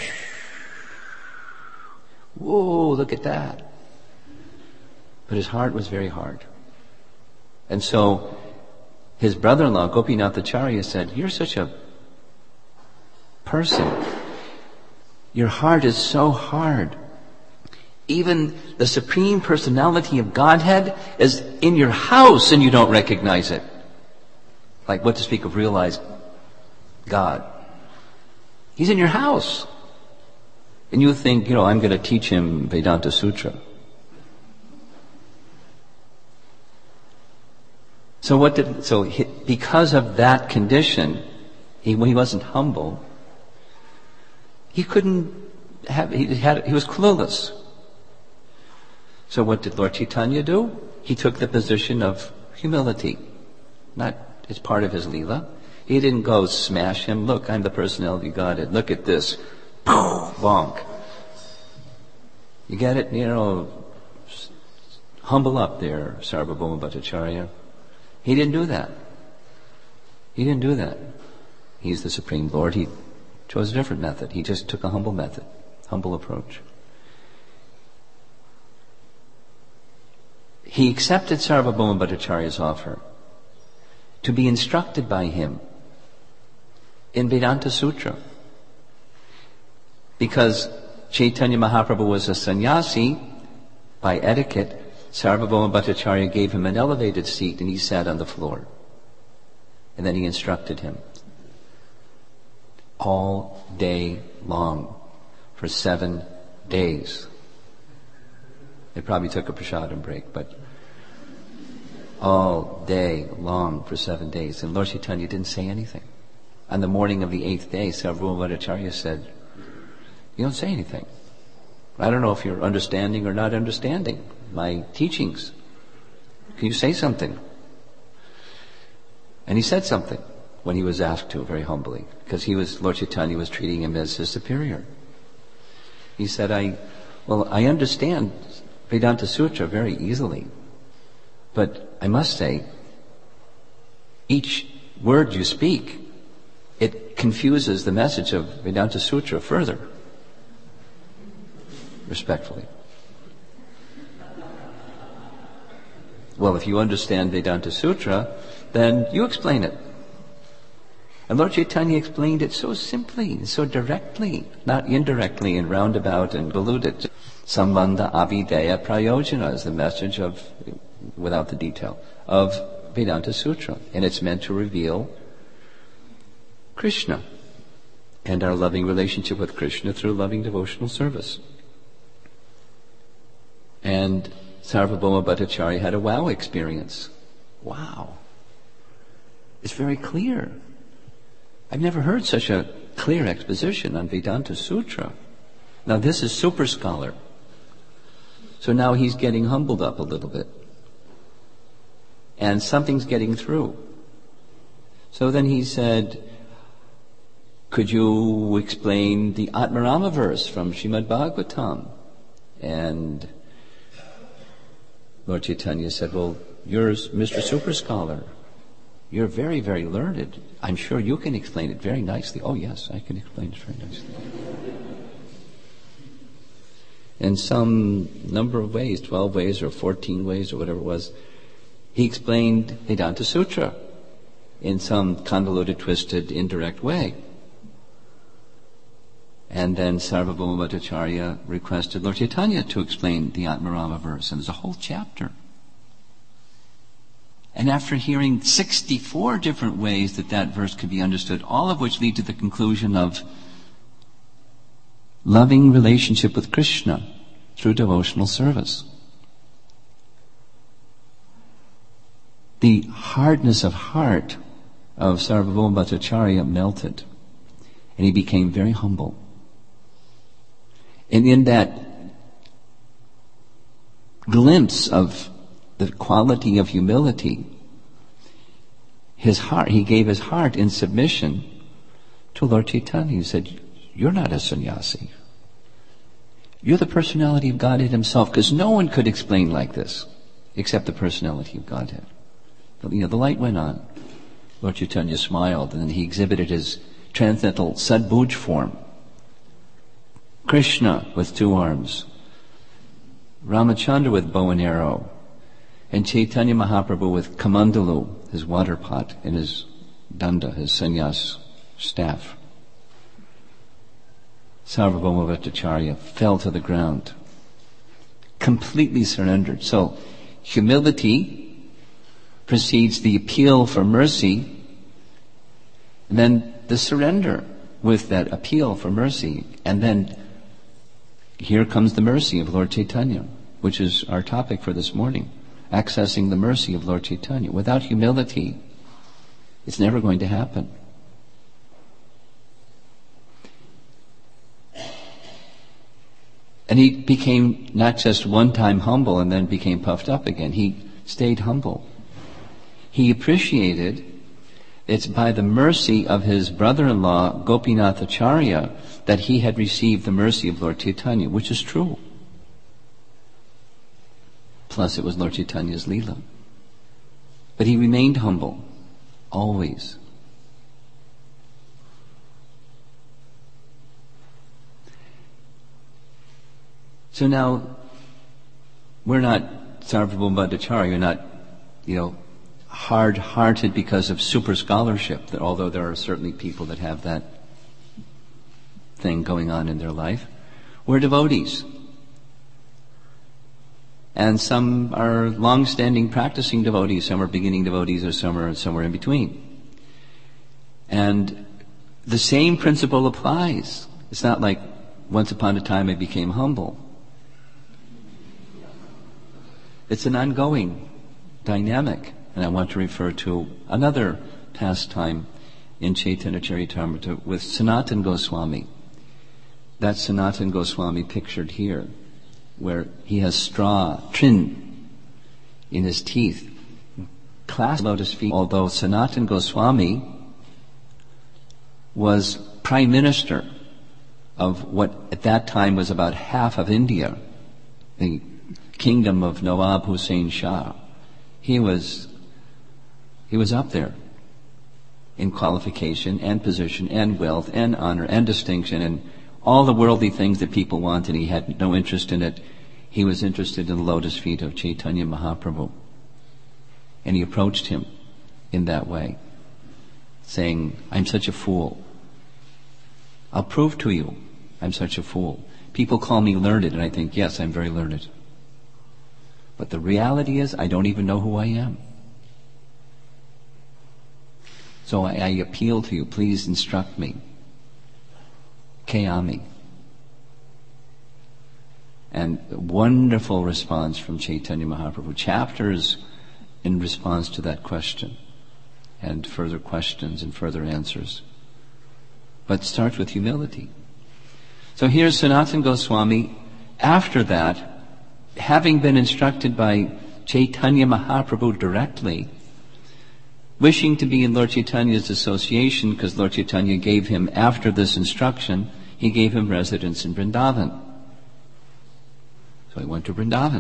Speaker 2: whoa, look at that. But his heart was very hard. And so his brother-in-law, Gopinath Acharya, said, you're such a person. Your heart is so hard. Even the Supreme Personality of Godhead is in your house and you don't recognize it. Like, what to speak of realized God. He's in your house. And you think, you know, I'm going to teach him Vedanta Sutra. So what did, so he, because of that condition, he, he wasn't humble. He couldn't have, he had, he was clueless. So what did Lord Chaitanya do? He took the position of humility. Not as part of his Leela. He didn't go smash him. Look, I'm the personality of Godhead. Look at this. Bonk. You get it? You know, humble up there, Sarvabhauma Bhattacharya. He didn't do that. He didn't do that. He's the Supreme Lord. He chose a different method. He just took a humble method, humble approach. He accepted Sarvabhauma Bhattacharya's offer to be instructed by him in Vedanta Sutra. Because Chaitanya Mahaprabhu was a sannyasi, by etiquette, Sarvabhauma Bhattacharya gave him an elevated seat and he sat on the floor. And then he instructed him all day long for seven days. It probably took a prasadam break, but all day long for seven days. And Lord Chaitanya didn't say anything. On the morning of the eighth day, Sarvabhauma Bhattacharya said, you don't say anything. I don't know if you're understanding or not understanding my teachings. Can you say something? And he said something when he was asked to, very humbly, because he was, Lord Chaitanya was treating him as his superior. He said, I, well, I understand Vedanta Sutra very easily, but I must say, each word you speak, it confuses the message of Vedanta Sutra further. Respectfully. Well, if you understand Vedanta Sutra, then you explain it. And Lord Chaitanya explained it so simply, so directly, not indirectly and roundabout and diluted. Sambandha Abhideya Prayojana is the message of, without the detail, of Vedanta Sutra. And it's meant to reveal Krishna and our loving relationship with Krishna through loving devotional service. And Sarvabhauma Bhattacharya had a wow experience. Wow. It's very clear. I've never heard such a clear exposition on Vedanta Sutra. Now this is super scholar. So now he's getting humbled up a little bit. And something's getting through. So then he said, could you explain the Atmarama verse from Srimad Bhagavatam? And Lord Chaitanya said, well, you're Mister Super Scholar. You're very, very learned. I'm sure you can explain it very nicely. Oh yes, I can explain it very nicely. In some number of ways, twelve ways or fourteen ways or whatever it was, he explained Vedanta Sutra in some convoluted, twisted, indirect way. And then Sarvabhauma Bhattacharya requested Lord Chaitanya to explain the Atmarama verse, and there's a whole chapter. And after hearing sixty-four different ways that that verse could be understood, all of which lead to the conclusion of loving relationship with Krishna through devotional service. The hardness of heart of Sarvabhauma Bhattacharya melted, and he became very humble. And in that glimpse of the quality of humility, his heart, he gave his heart in submission to Lord Chaitanya. He said, you're not a sannyasi. You're the personality of Godhead himself, because no one could explain like this except the personality of Godhead. But, you know, the light went on. Lord Chaitanya smiled, and then he exhibited his transcendental Sadbhuj form. Krishna with two arms, Ramachandra with bow and arrow, and Chaitanya Mahaprabhu with Kamandalu, his water pot, and his danda, his sannyas staff. Sarvabhauma Bhattacharya fell to the ground, completely surrendered. So, humility precedes the appeal for mercy, and then the surrender with that appeal for mercy, and then here comes the mercy of Lord Chaitanya, which is our topic for this morning, accessing the mercy of Lord Chaitanya. Without humility, it's never going to happen. And he became not just one time humble and then became puffed up again. He stayed humble. He appreciated it's by the mercy of his brother-in-law, Gopinath Acharya, that he had received the mercy of Lord Chaitanya, which is true. Plus it was Lord Chaitanya's Leela. But he remained humble, always. So now, we're not Sarvabhauma Bhattacharya, we're not, you know, hard-hearted because of super scholarship, although there are certainly people that have that thing going on in their life. We're devotees. And some are long-standing practicing devotees, some are beginning devotees, or some are somewhere in between. And the same principle applies. It's not like once upon a time I became humble. It's an ongoing dynamic. And I want to refer to another pastime in Chaitanya Charitamrita with Sanatana Goswami. That's Sanatana Goswami pictured here, where he has straw, trin, in his teeth, clasped lotus feet. Although Sanatana Goswami was prime minister of what at that time was about half of India, the kingdom of Nawab Hussain Shah. He was He was up there in qualification and position and wealth and honor and distinction and all the worldly things that people want, and he had no interest in it. He was interested in the lotus feet of Chaitanya Mahaprabhu. And he approached him in that way, saying, I'm such a fool. I'll prove to you I'm such a fool. People call me learned, and I think, yes, I'm very learned. But the reality is, I don't even know who I am. So I, I appeal to you, please instruct me. Kayami. And wonderful response from Chaitanya Mahaprabhu. Chapters in response to that question. And further questions and further answers. But start with humility. So here's Sanatana Goswami, after that, having been instructed by Chaitanya Mahaprabhu directly, wishing to be in Lord Chaitanya's association, because Lord Chaitanya gave him, after this instruction, he gave him residence in Vrindavan. So he went to Vrindavan,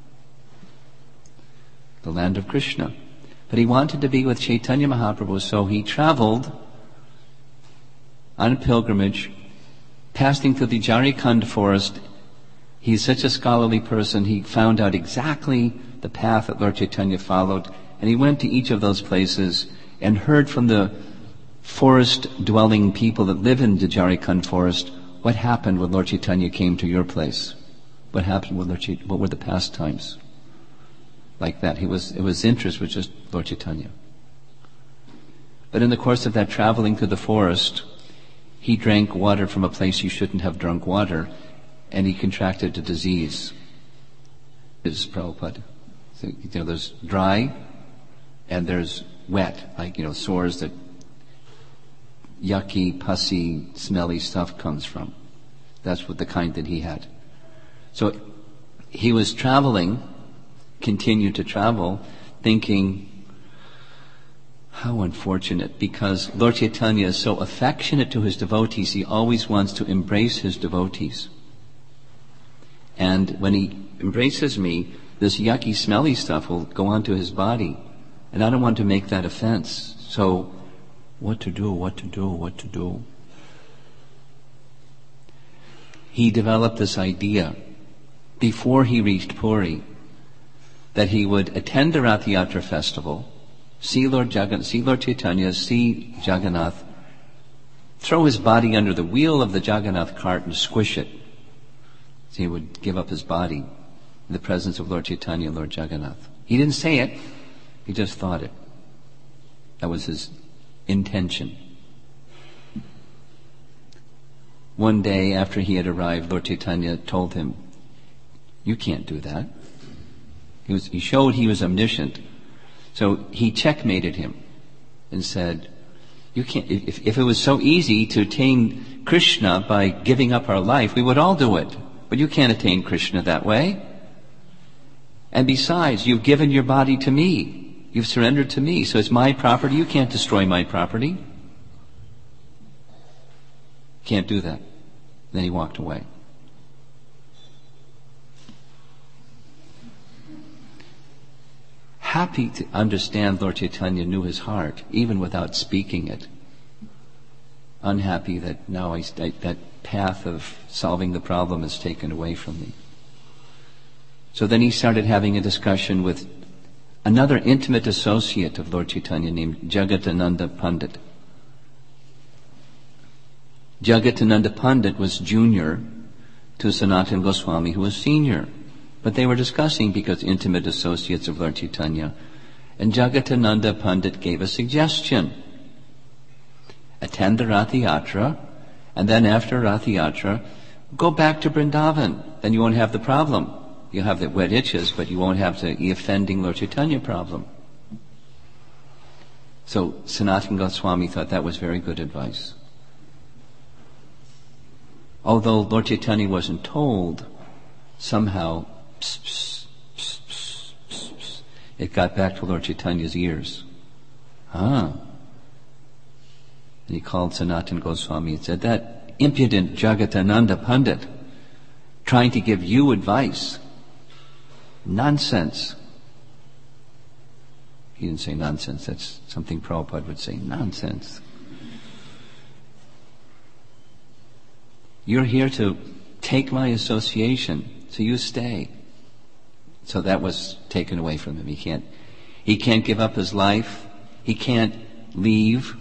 Speaker 2: the land of Krishna. But he wanted to be with Chaitanya Mahaprabhu, so he traveled on a pilgrimage, passing through the Jharikand forest. He's such a scholarly person, he found out exactly the path that Lord Chaitanya followed, and he went to each of those places and heard from the forest-dwelling people that live in the Jharikand forest what happened when Lord Chaitanya came to your place. What happened with Lord Chaitanya, what were the pastimes? Like that. He was, it was interest was just Lord Chaitanya. But in the course of that traveling through the forest, he drank water from a place he shouldn't have drunk water, and he contracted a disease. This is Prabhupada. So, you know, there's dry and there's wet, like, you know, sores that yucky, pussy, smelly stuff comes from. That's what the kind that he had. So he was traveling, continued to travel, thinking, how unfortunate, because Lord Chaitanya is so affectionate to his devotees, he always wants to embrace his devotees. And when he embraces me, this yucky, smelly stuff will go onto his body. And I don't want to make that offense. So, what to do, what to do, what to do? He developed this idea, before he reached Puri, that he would attend the Rath Yatra festival, see Lord Jagan, see Lord Chaitanya, see Jagannath, throw his body under the wheel of the Jagannath cart and squish it. So he would give up his body in the presence of Lord Chaitanya and Lord Jagannath. He didn't say it, he just thought it. That was his intention. One day after he had arrived, Lord Chaitanya told him, you can't do that. He was, he showed he was omniscient. So he checkmated him and said, you can't, if, if it was so easy to attain Krishna by giving up our life, we would all do it. But you can't attain Krishna that way. And besides, you've given your body to me. You've surrendered to me. So it's my property. You can't destroy my property. Can't do that. Then he walked away. Happy to understand Lord Chaitanya knew his heart, even without speaking it. Unhappy that now I, that path of solving the problem is taken away from me. So then he started having a discussion with another intimate associate of Lord Chaitanya named Jagadananda Pandit. Jagadananda Pandit was junior to Sanatana Goswami, who was senior. But they were discussing because intimate associates of Lord Chaitanya. And Jagadananda Pandit gave a suggestion. Attend the Rath Yatra, and then after Rath Yatra, go back to Vrindavan. Then you won't have the problem. You'll have the wet itches, but you won't have the offending Lord Chaitanya problem. So Sanatana Goswami thought that was very good advice. Although Lord Chaitanya wasn't told, somehow pss, pss, pss, pss, pss, pss, it got back to Lord Chaitanya's ears. Ah. And he called Sanatana Goswami and said, that impudent Jagadananda Pandit trying to give you advice. Nonsense. He didn't say nonsense. That's something Prabhupada would say. Nonsense. You're here to take my association, so you stay. So that was taken away from him. He can't, he can't give up his life. He can't leave.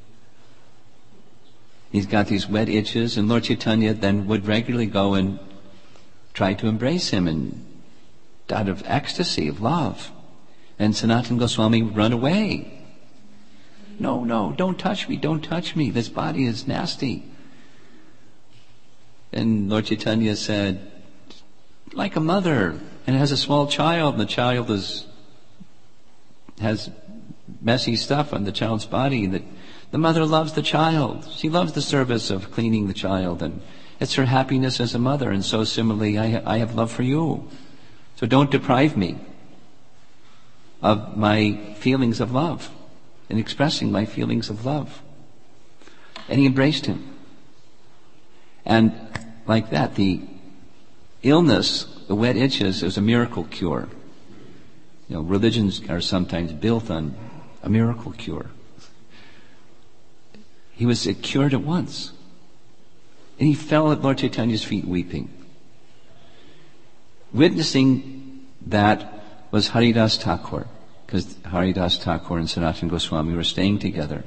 Speaker 2: He's got these wet itches, and Lord Chaitanya then would regularly go and try to embrace him, and out of ecstasy, of love. And Sanatana Goswami would run away. No, no, don't touch me, don't touch me. This body is nasty. And Lord Chaitanya said, like a mother and has a small child, and the child is has messy stuff on the child's body, that the mother loves the child. She loves the service of cleaning the child, and it's her happiness as a mother. And so similarly, I, I have love for you. So don't deprive me of my feelings of love and expressing my feelings of love. And he embraced him. And like that, the illness, the wet itches, is a miracle cure. You know, religions are sometimes built on a miracle cure. He was cured at once. And he fell at Lord Chaitanya's feet weeping. Witnessing that was Haridas Thakur, because Haridas Thakur and Sanatana Goswami were staying together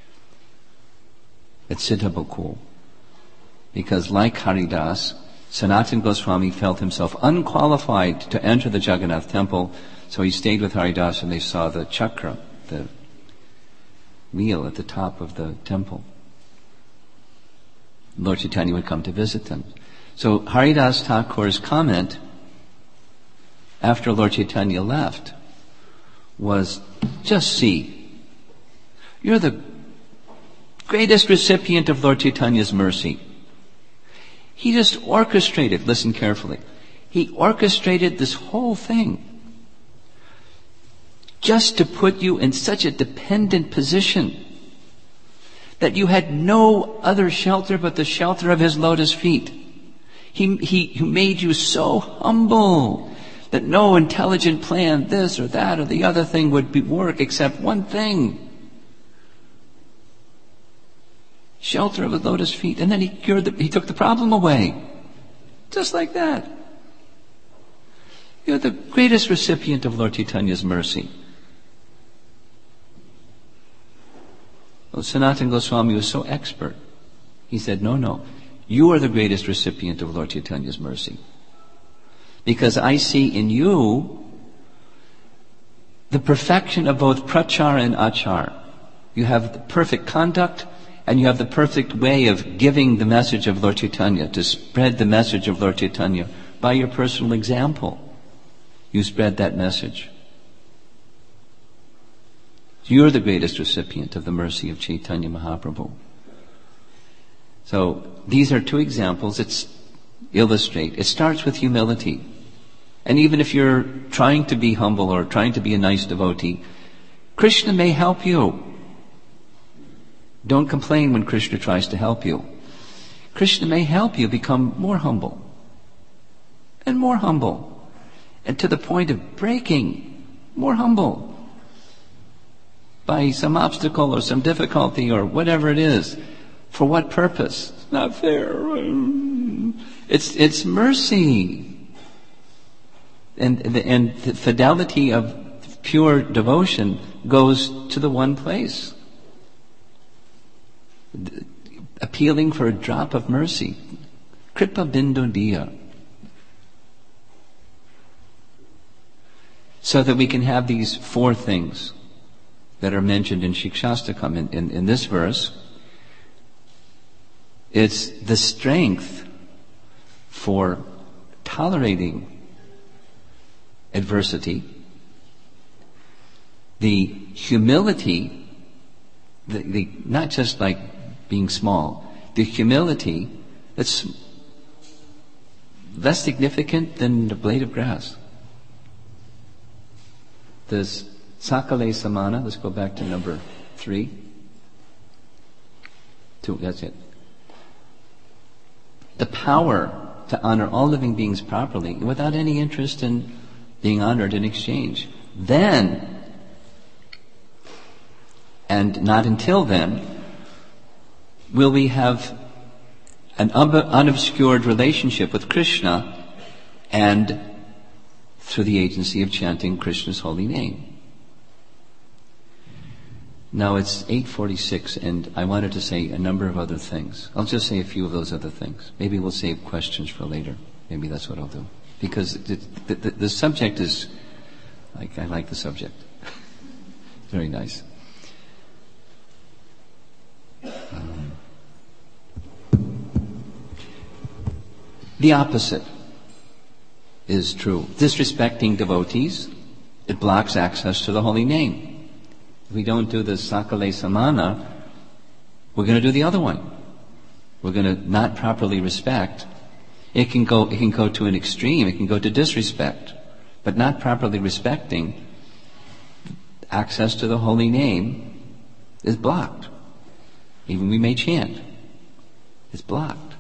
Speaker 2: at Siddha Bakul. Because like Haridas, Sanatana Goswami felt himself unqualified to enter the Jagannath temple, so he stayed with Haridas and they saw the chakra, the wheel at the top of the temple. Lord Chaitanya would come to visit them. So Haridas Thakur's comment after Lord Chaitanya left was, just see, you're the greatest recipient of Lord Chaitanya's mercy. He just orchestrated, listen carefully, he orchestrated this whole thing just to put you in such a dependent position that you had no other shelter but the shelter of his lotus feet. He, he, he made you so humble that no intelligent plan, this or that or the other thing would be work except one thing. Shelter of his lotus feet. And then he cured the, he took the problem away. Just like that. You're the greatest recipient of Lord Chaitanya's mercy. Well, Sanatana Goswami was so expert. He said, no, no, you are the greatest recipient of Lord Chaitanya's mercy. Because I see in you the perfection of both prachar and achar. You have the perfect conduct and you have the perfect way of giving the message of Lord Chaitanya, to spread the message of Lord Chaitanya by your personal example. You spread that message. You're the greatest recipient of the mercy of Chaitanya Mahaprabhu. So these are two examples that illustrate. It starts with humility. And even if you're trying to be humble or trying to be a nice devotee, Krishna may help you. Don't complain when Krishna tries to help you. Krishna may help you become more humble and more humble, and to the point of breaking, more humble by some obstacle or some difficulty or whatever it is. For what purpose? It's not fair. It's, it's mercy. And, and the fidelity of pure devotion goes to the one place. Appealing for a drop of mercy. Kripa bindu diya. So that we can have these four things that are mentioned in Shikshastakam in, in, in this verse. It's the strength for tolerating adversity, the humility, the, the, not just like being small, the humility that's less significant than the blade of grass. There's Sakale Samana. Let's go back to number three. Two, that's it. The power to honor all living beings properly without any interest in being honored in exchange. Then, and not until then, will we have an unobscured relationship with Krishna and through the agency of chanting Krishna's holy name. Now it's eight forty-six and I wanted to say a number of other things. I'll just say a few of those other things. Maybe we'll save questions for later. Maybe that's what I'll do. Because the, the, the, the subject is, like, I like the subject. Very nice. Um, the opposite. is true. Disrespecting devotees, it blocks access to the holy name. If we don't do the Sakale Samana, we're going to do the other one. We're going to not properly respect. It can go, it can go to an extreme. It can go to disrespect. But not properly respecting, access to the holy name is blocked. Even we may chant. It's blocked.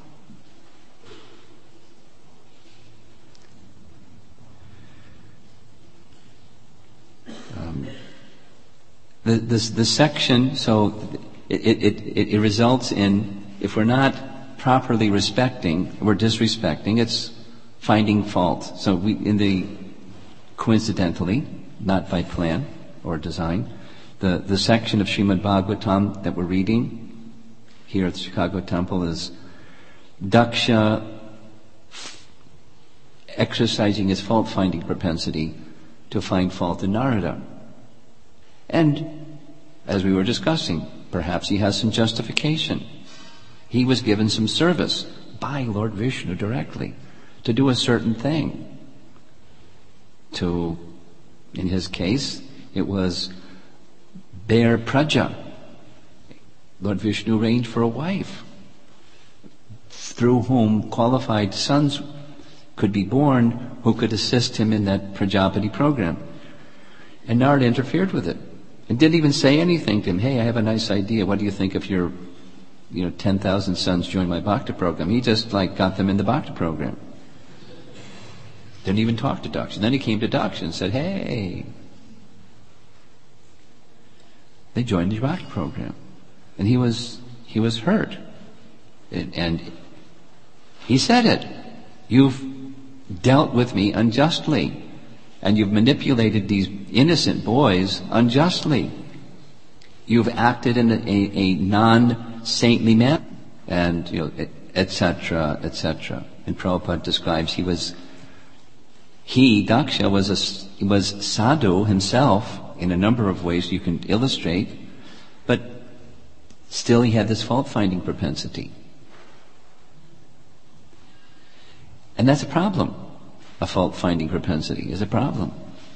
Speaker 2: Um, the, this, the section, so it, it, it, it results in, if we're not properly respecting, we're disrespecting, it's finding fault. So we, in the, coincidentally, not by plan or design, the, the section of Srimad Bhagavatam that we're reading here at the Chicago Temple is Daksha exercising his fault-finding propensity to find fault in Narada. And, as we were discussing, perhaps he has some justification. He was given some service by Lord Vishnu directly to do a certain thing. To, in his case, it was bear praja. Lord Vishnu arranged for a wife through whom qualified sons could be born who could assist him in that Prajapati program. And Narada interfered with it and didn't even say anything to him. Hey, I have a nice idea. What do you think if your, you know, ten thousand sons join my Bhakti program? He just like got them in the Bhakti program. Didn't even talk to Daksha. Then he came to Daksha and said, hey. They joined the Bhakti program. And he was, he was hurt. And, and he said it. You've dealt with me unjustly. And you've manipulated these innocent boys unjustly. You've acted in a, a, a non-saintly manner. And, you know, et cetera, et cetera. And Prabhupada describes he was, he, Daksha, was a, was sadhu himself in a number of ways you can illustrate, but still he had this fault-finding propensity. And that's a problem. A fault-finding propensity is a problem.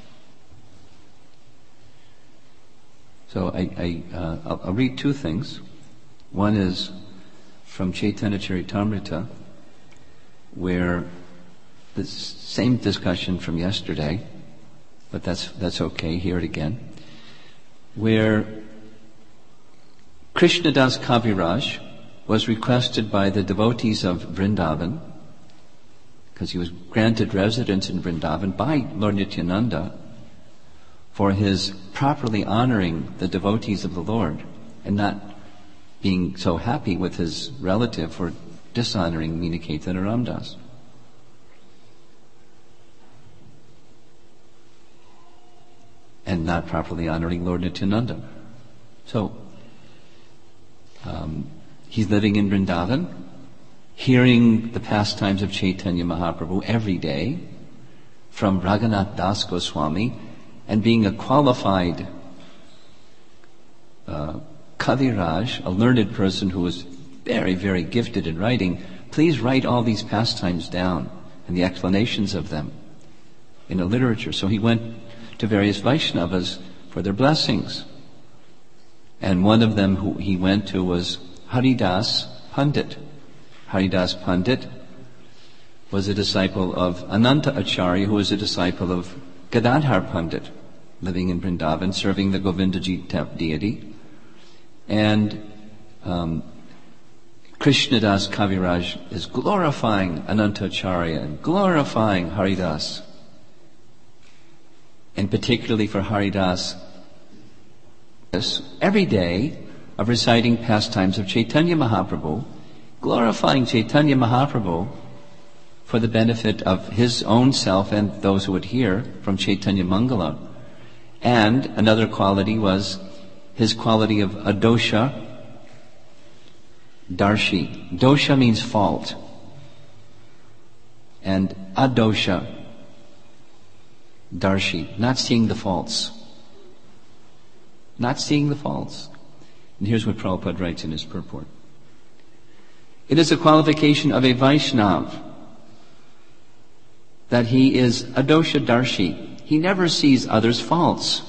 Speaker 2: So I, I, uh, I'll, I'll read two things. One is from Chaitanya Charitamrita, where the same discussion from yesterday, but that's that's okay, hear it again, where Krishnadas Kaviraj was requested by the devotees of Vrindavan, because he was granted residence in Vrindavan by Lord Nityananda, for his properly honoring the devotees of the Lord and not being so happy with his relative for dishonoring Ninaketan or Ramdas. And not properly honoring Lord Nityananda. So, um, he's living in Vrindavan, hearing the pastimes of Chaitanya Mahaprabhu every day from Raghunath Das Goswami, and being a qualified uh, Kaviraj, a learned person who was very, very gifted in writing, please write all these pastimes down and the explanations of them in a literature. So he went to various Vaishnavas for their blessings. And one of them who he went to was Haridas Pandit. Haridas Pandit was a disciple of Ananta Acharya, who was a disciple of Gadadhar Pandit, living in Vrindavan, serving the Govindaji deity. And um, Krishnadas Kaviraj is glorifying Ananta Acharya and glorifying Haridas. And particularly for Haridas, every day of reciting pastimes of Chaitanya Mahaprabhu, glorifying Chaitanya Mahaprabhu for the benefit of his own self and those who would hear from Chaitanya Mangala. And another quality was his quality of adosha darshi. Dosha means fault. And adosha darshi, not seeing the faults. Not seeing the faults. And here's what Prabhupada writes in his purport. It is a qualification of a Vaishnav that he is a doshadarshi. He never sees others' faults.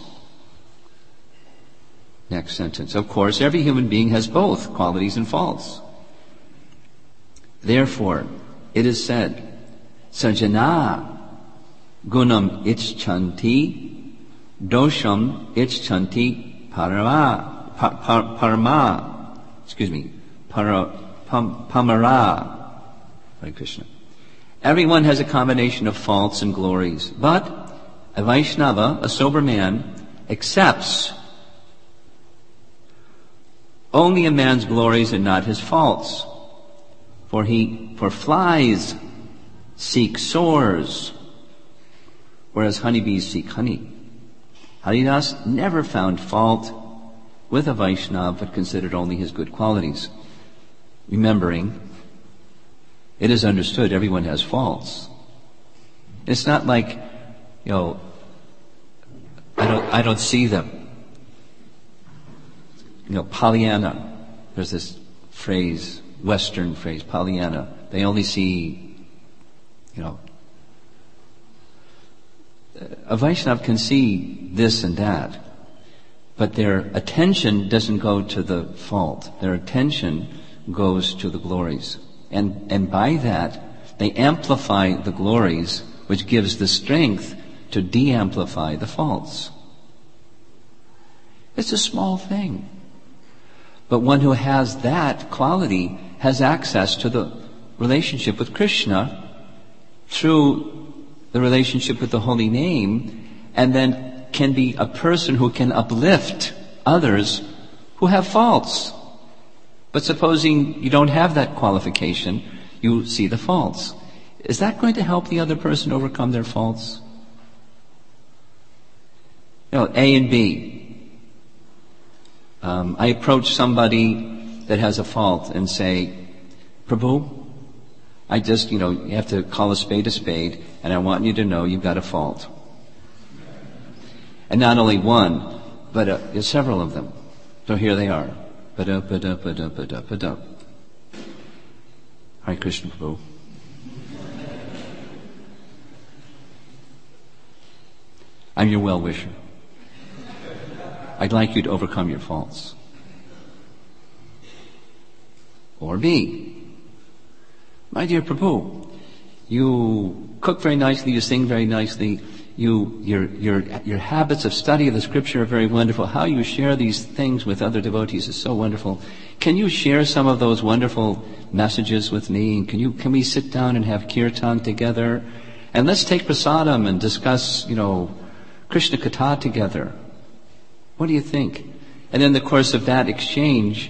Speaker 2: Next sentence. Of course, every human being has both qualities and faults. Therefore, it is said, Sajana gunam icchanti, dosham icchanti parama, par, par, parama, excuse me, para, pam, pamara. Hare Krishna. Everyone has a combination of faults and glories, but a Vaishnava, a sober man, accepts only a man's glories and not his faults. For he, for flies seek sores, whereas honeybees seek honey. Haridas never found fault with a Vaishnava, but considered only his good qualities. Remembering, it is understood everyone has faults. It's not like, you know, I don't, I don't see them. You know, Pollyanna. There's this phrase, Western phrase, Pollyanna. They only see, you know, a Vaishnava can see this and that, but their attention doesn't go to the fault. Their attention goes to the glories. And, and by that, they amplify the glories, which gives the strength to de-amplify the faults. It's a small thing. But one who has that quality has access to the relationship with Krishna through the relationship with the holy name, and then can be a person who can uplift others who have faults. But supposing you don't have that qualification, you see the faults. Is that going to help the other person overcome their faults? You know, A and B. Um, I approach somebody that has a fault and say, Prabhu, I just, you know, you have to call a spade a spade, and I want you to know you've got a fault. And not only one, but uh, several of them. So here they are. Ba-da, ba-da, ba-da, ba-da, ba-da. Hare Krishna, Prabhu. I'm your well-wisher. I'd like you to overcome your faults. Or B, my dear Prabhu, you cook very nicely, you sing very nicely, you, your, your, your habits of study of the scripture are very wonderful. How you share these things with other devotees is so wonderful. Can you share some of those wonderful messages with me? And can you, can we sit down and have kirtan together? And let's take prasadam and discuss, you know, Krishna Katha together. What do you think? And in the course of that exchange,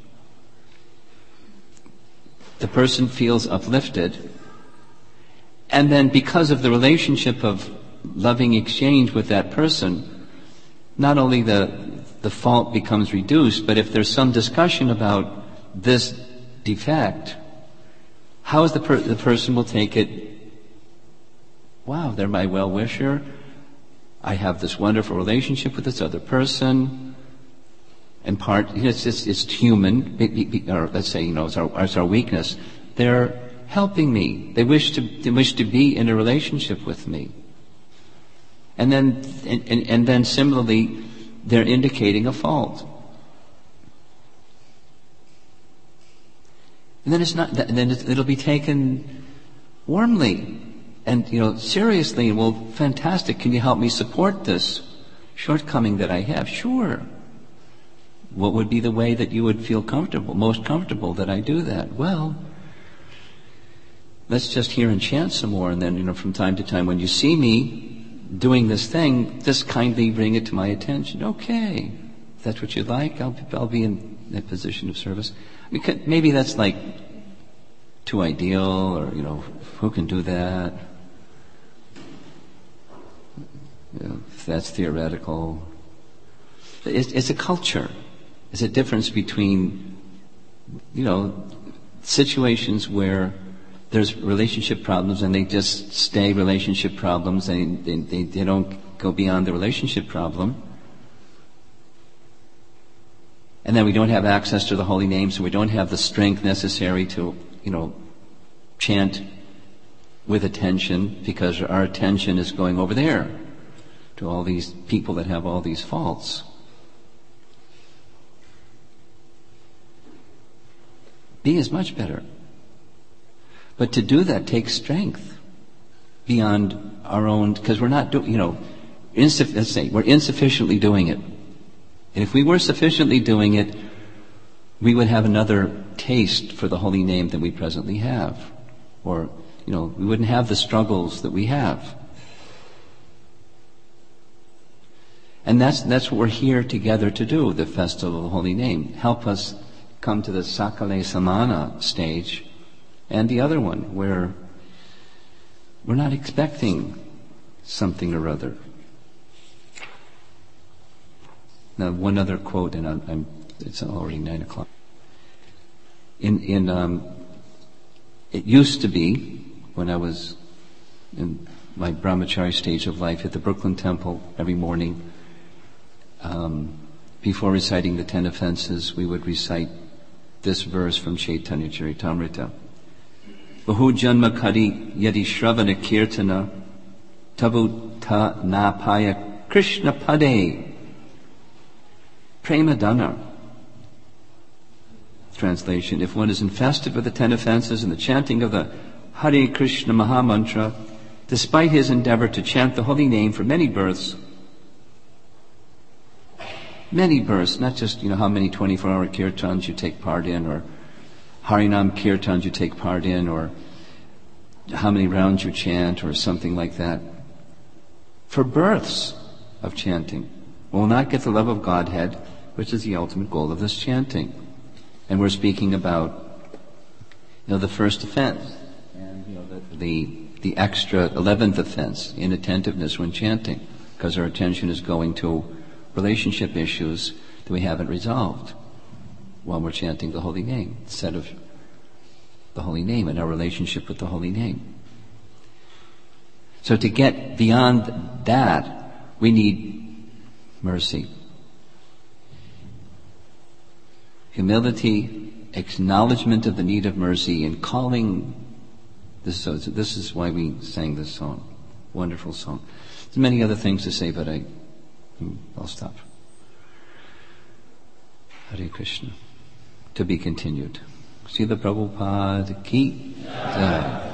Speaker 2: the person feels uplifted. And then because of the relationship of loving exchange with that person, not only the, the fault becomes reduced, but if there's some discussion about this defect, how is the, per- the person will take it, wow, they're my well-wisher, I have this wonderful relationship with this other person. In part, it's just, it's human, or let's say, you know, it's our, it's our weakness. They're helping me. They wish to, they wish to be in a relationship with me. And then, and, and, and then similarly, they're indicating a fault. And then it's not, and then it'll be taken warmly. And, you know, seriously, well, fantastic, can you help me support this shortcoming that I have? Sure. What would be the way that you would feel comfortable, most comfortable that I do that? Well, let's just hear and chant some more, and then, you know, from time to time, when you see me doing this thing, just kindly bring it to my attention. Okay, if that's what you'd like, I'll, I'll be in a position of service. Because maybe that's like too ideal, or, you know, who can do that? You know, if that's theoretical. It's, it's a culture. It's a difference between, you know, situations where there's relationship problems and they just stay relationship problems. They, they, they, they don't go beyond the relationship problem. And then we don't have access to the holy name, so we don't have the strength necessary to, you know, chant with attention because our attention is going over there to all these people that have all these faults. B is much better. But to do that takes strength beyond our own, because we're not doing, you know, insuff- let's say we're insufficiently doing it. And if we were sufficiently doing it, we would have another taste for the holy name than we presently have. Or, you know, we wouldn't have the struggles that we have. And that's that's what we're here together to do, the Festival of the Holy Name. Help us come to the Sakale Samana stage and the other one, where we're not expecting something or other. Now, one other quote, and I'm, I'm, it's already nine o'clock. In, in, um, it used to be, when I was in my brahmachari stage of life, at the Brooklyn Temple every morning, um, before reciting the ten offenses, we would recite this verse from Chaitanya Charitamrita. Bahu janma kari yadi shravana kirtana tabu ta napaya Krishna pade prema dana. Translation: if one is infested with the ten offenses and the chanting of the Hare Krishna Mahamantra, despite his endeavor to chant the holy name for many births, many births, not just, you know, how many twenty-four hour kirtans you take part in, or Harinam kirtans you take part in, or how many rounds you chant, or something like that. For births of chanting, we will not get the love of Godhead, which is the ultimate goal of this chanting. And we're speaking about, you know, the first offense, and, you know, the, the, the extra eleventh offense, inattentiveness when chanting, because our attention is going to relationship issues that we haven't resolved while we're chanting the holy name, instead of the holy name and our relationship with the holy name. So to get beyond that, we need mercy. Humility, acknowledgement of the need of mercy, and calling this. So this is why we sang this song. Wonderful song. There's many other things to say, but I, I'll stop. Hare Krishna. To be continued. Srila Prabhupada ki jai.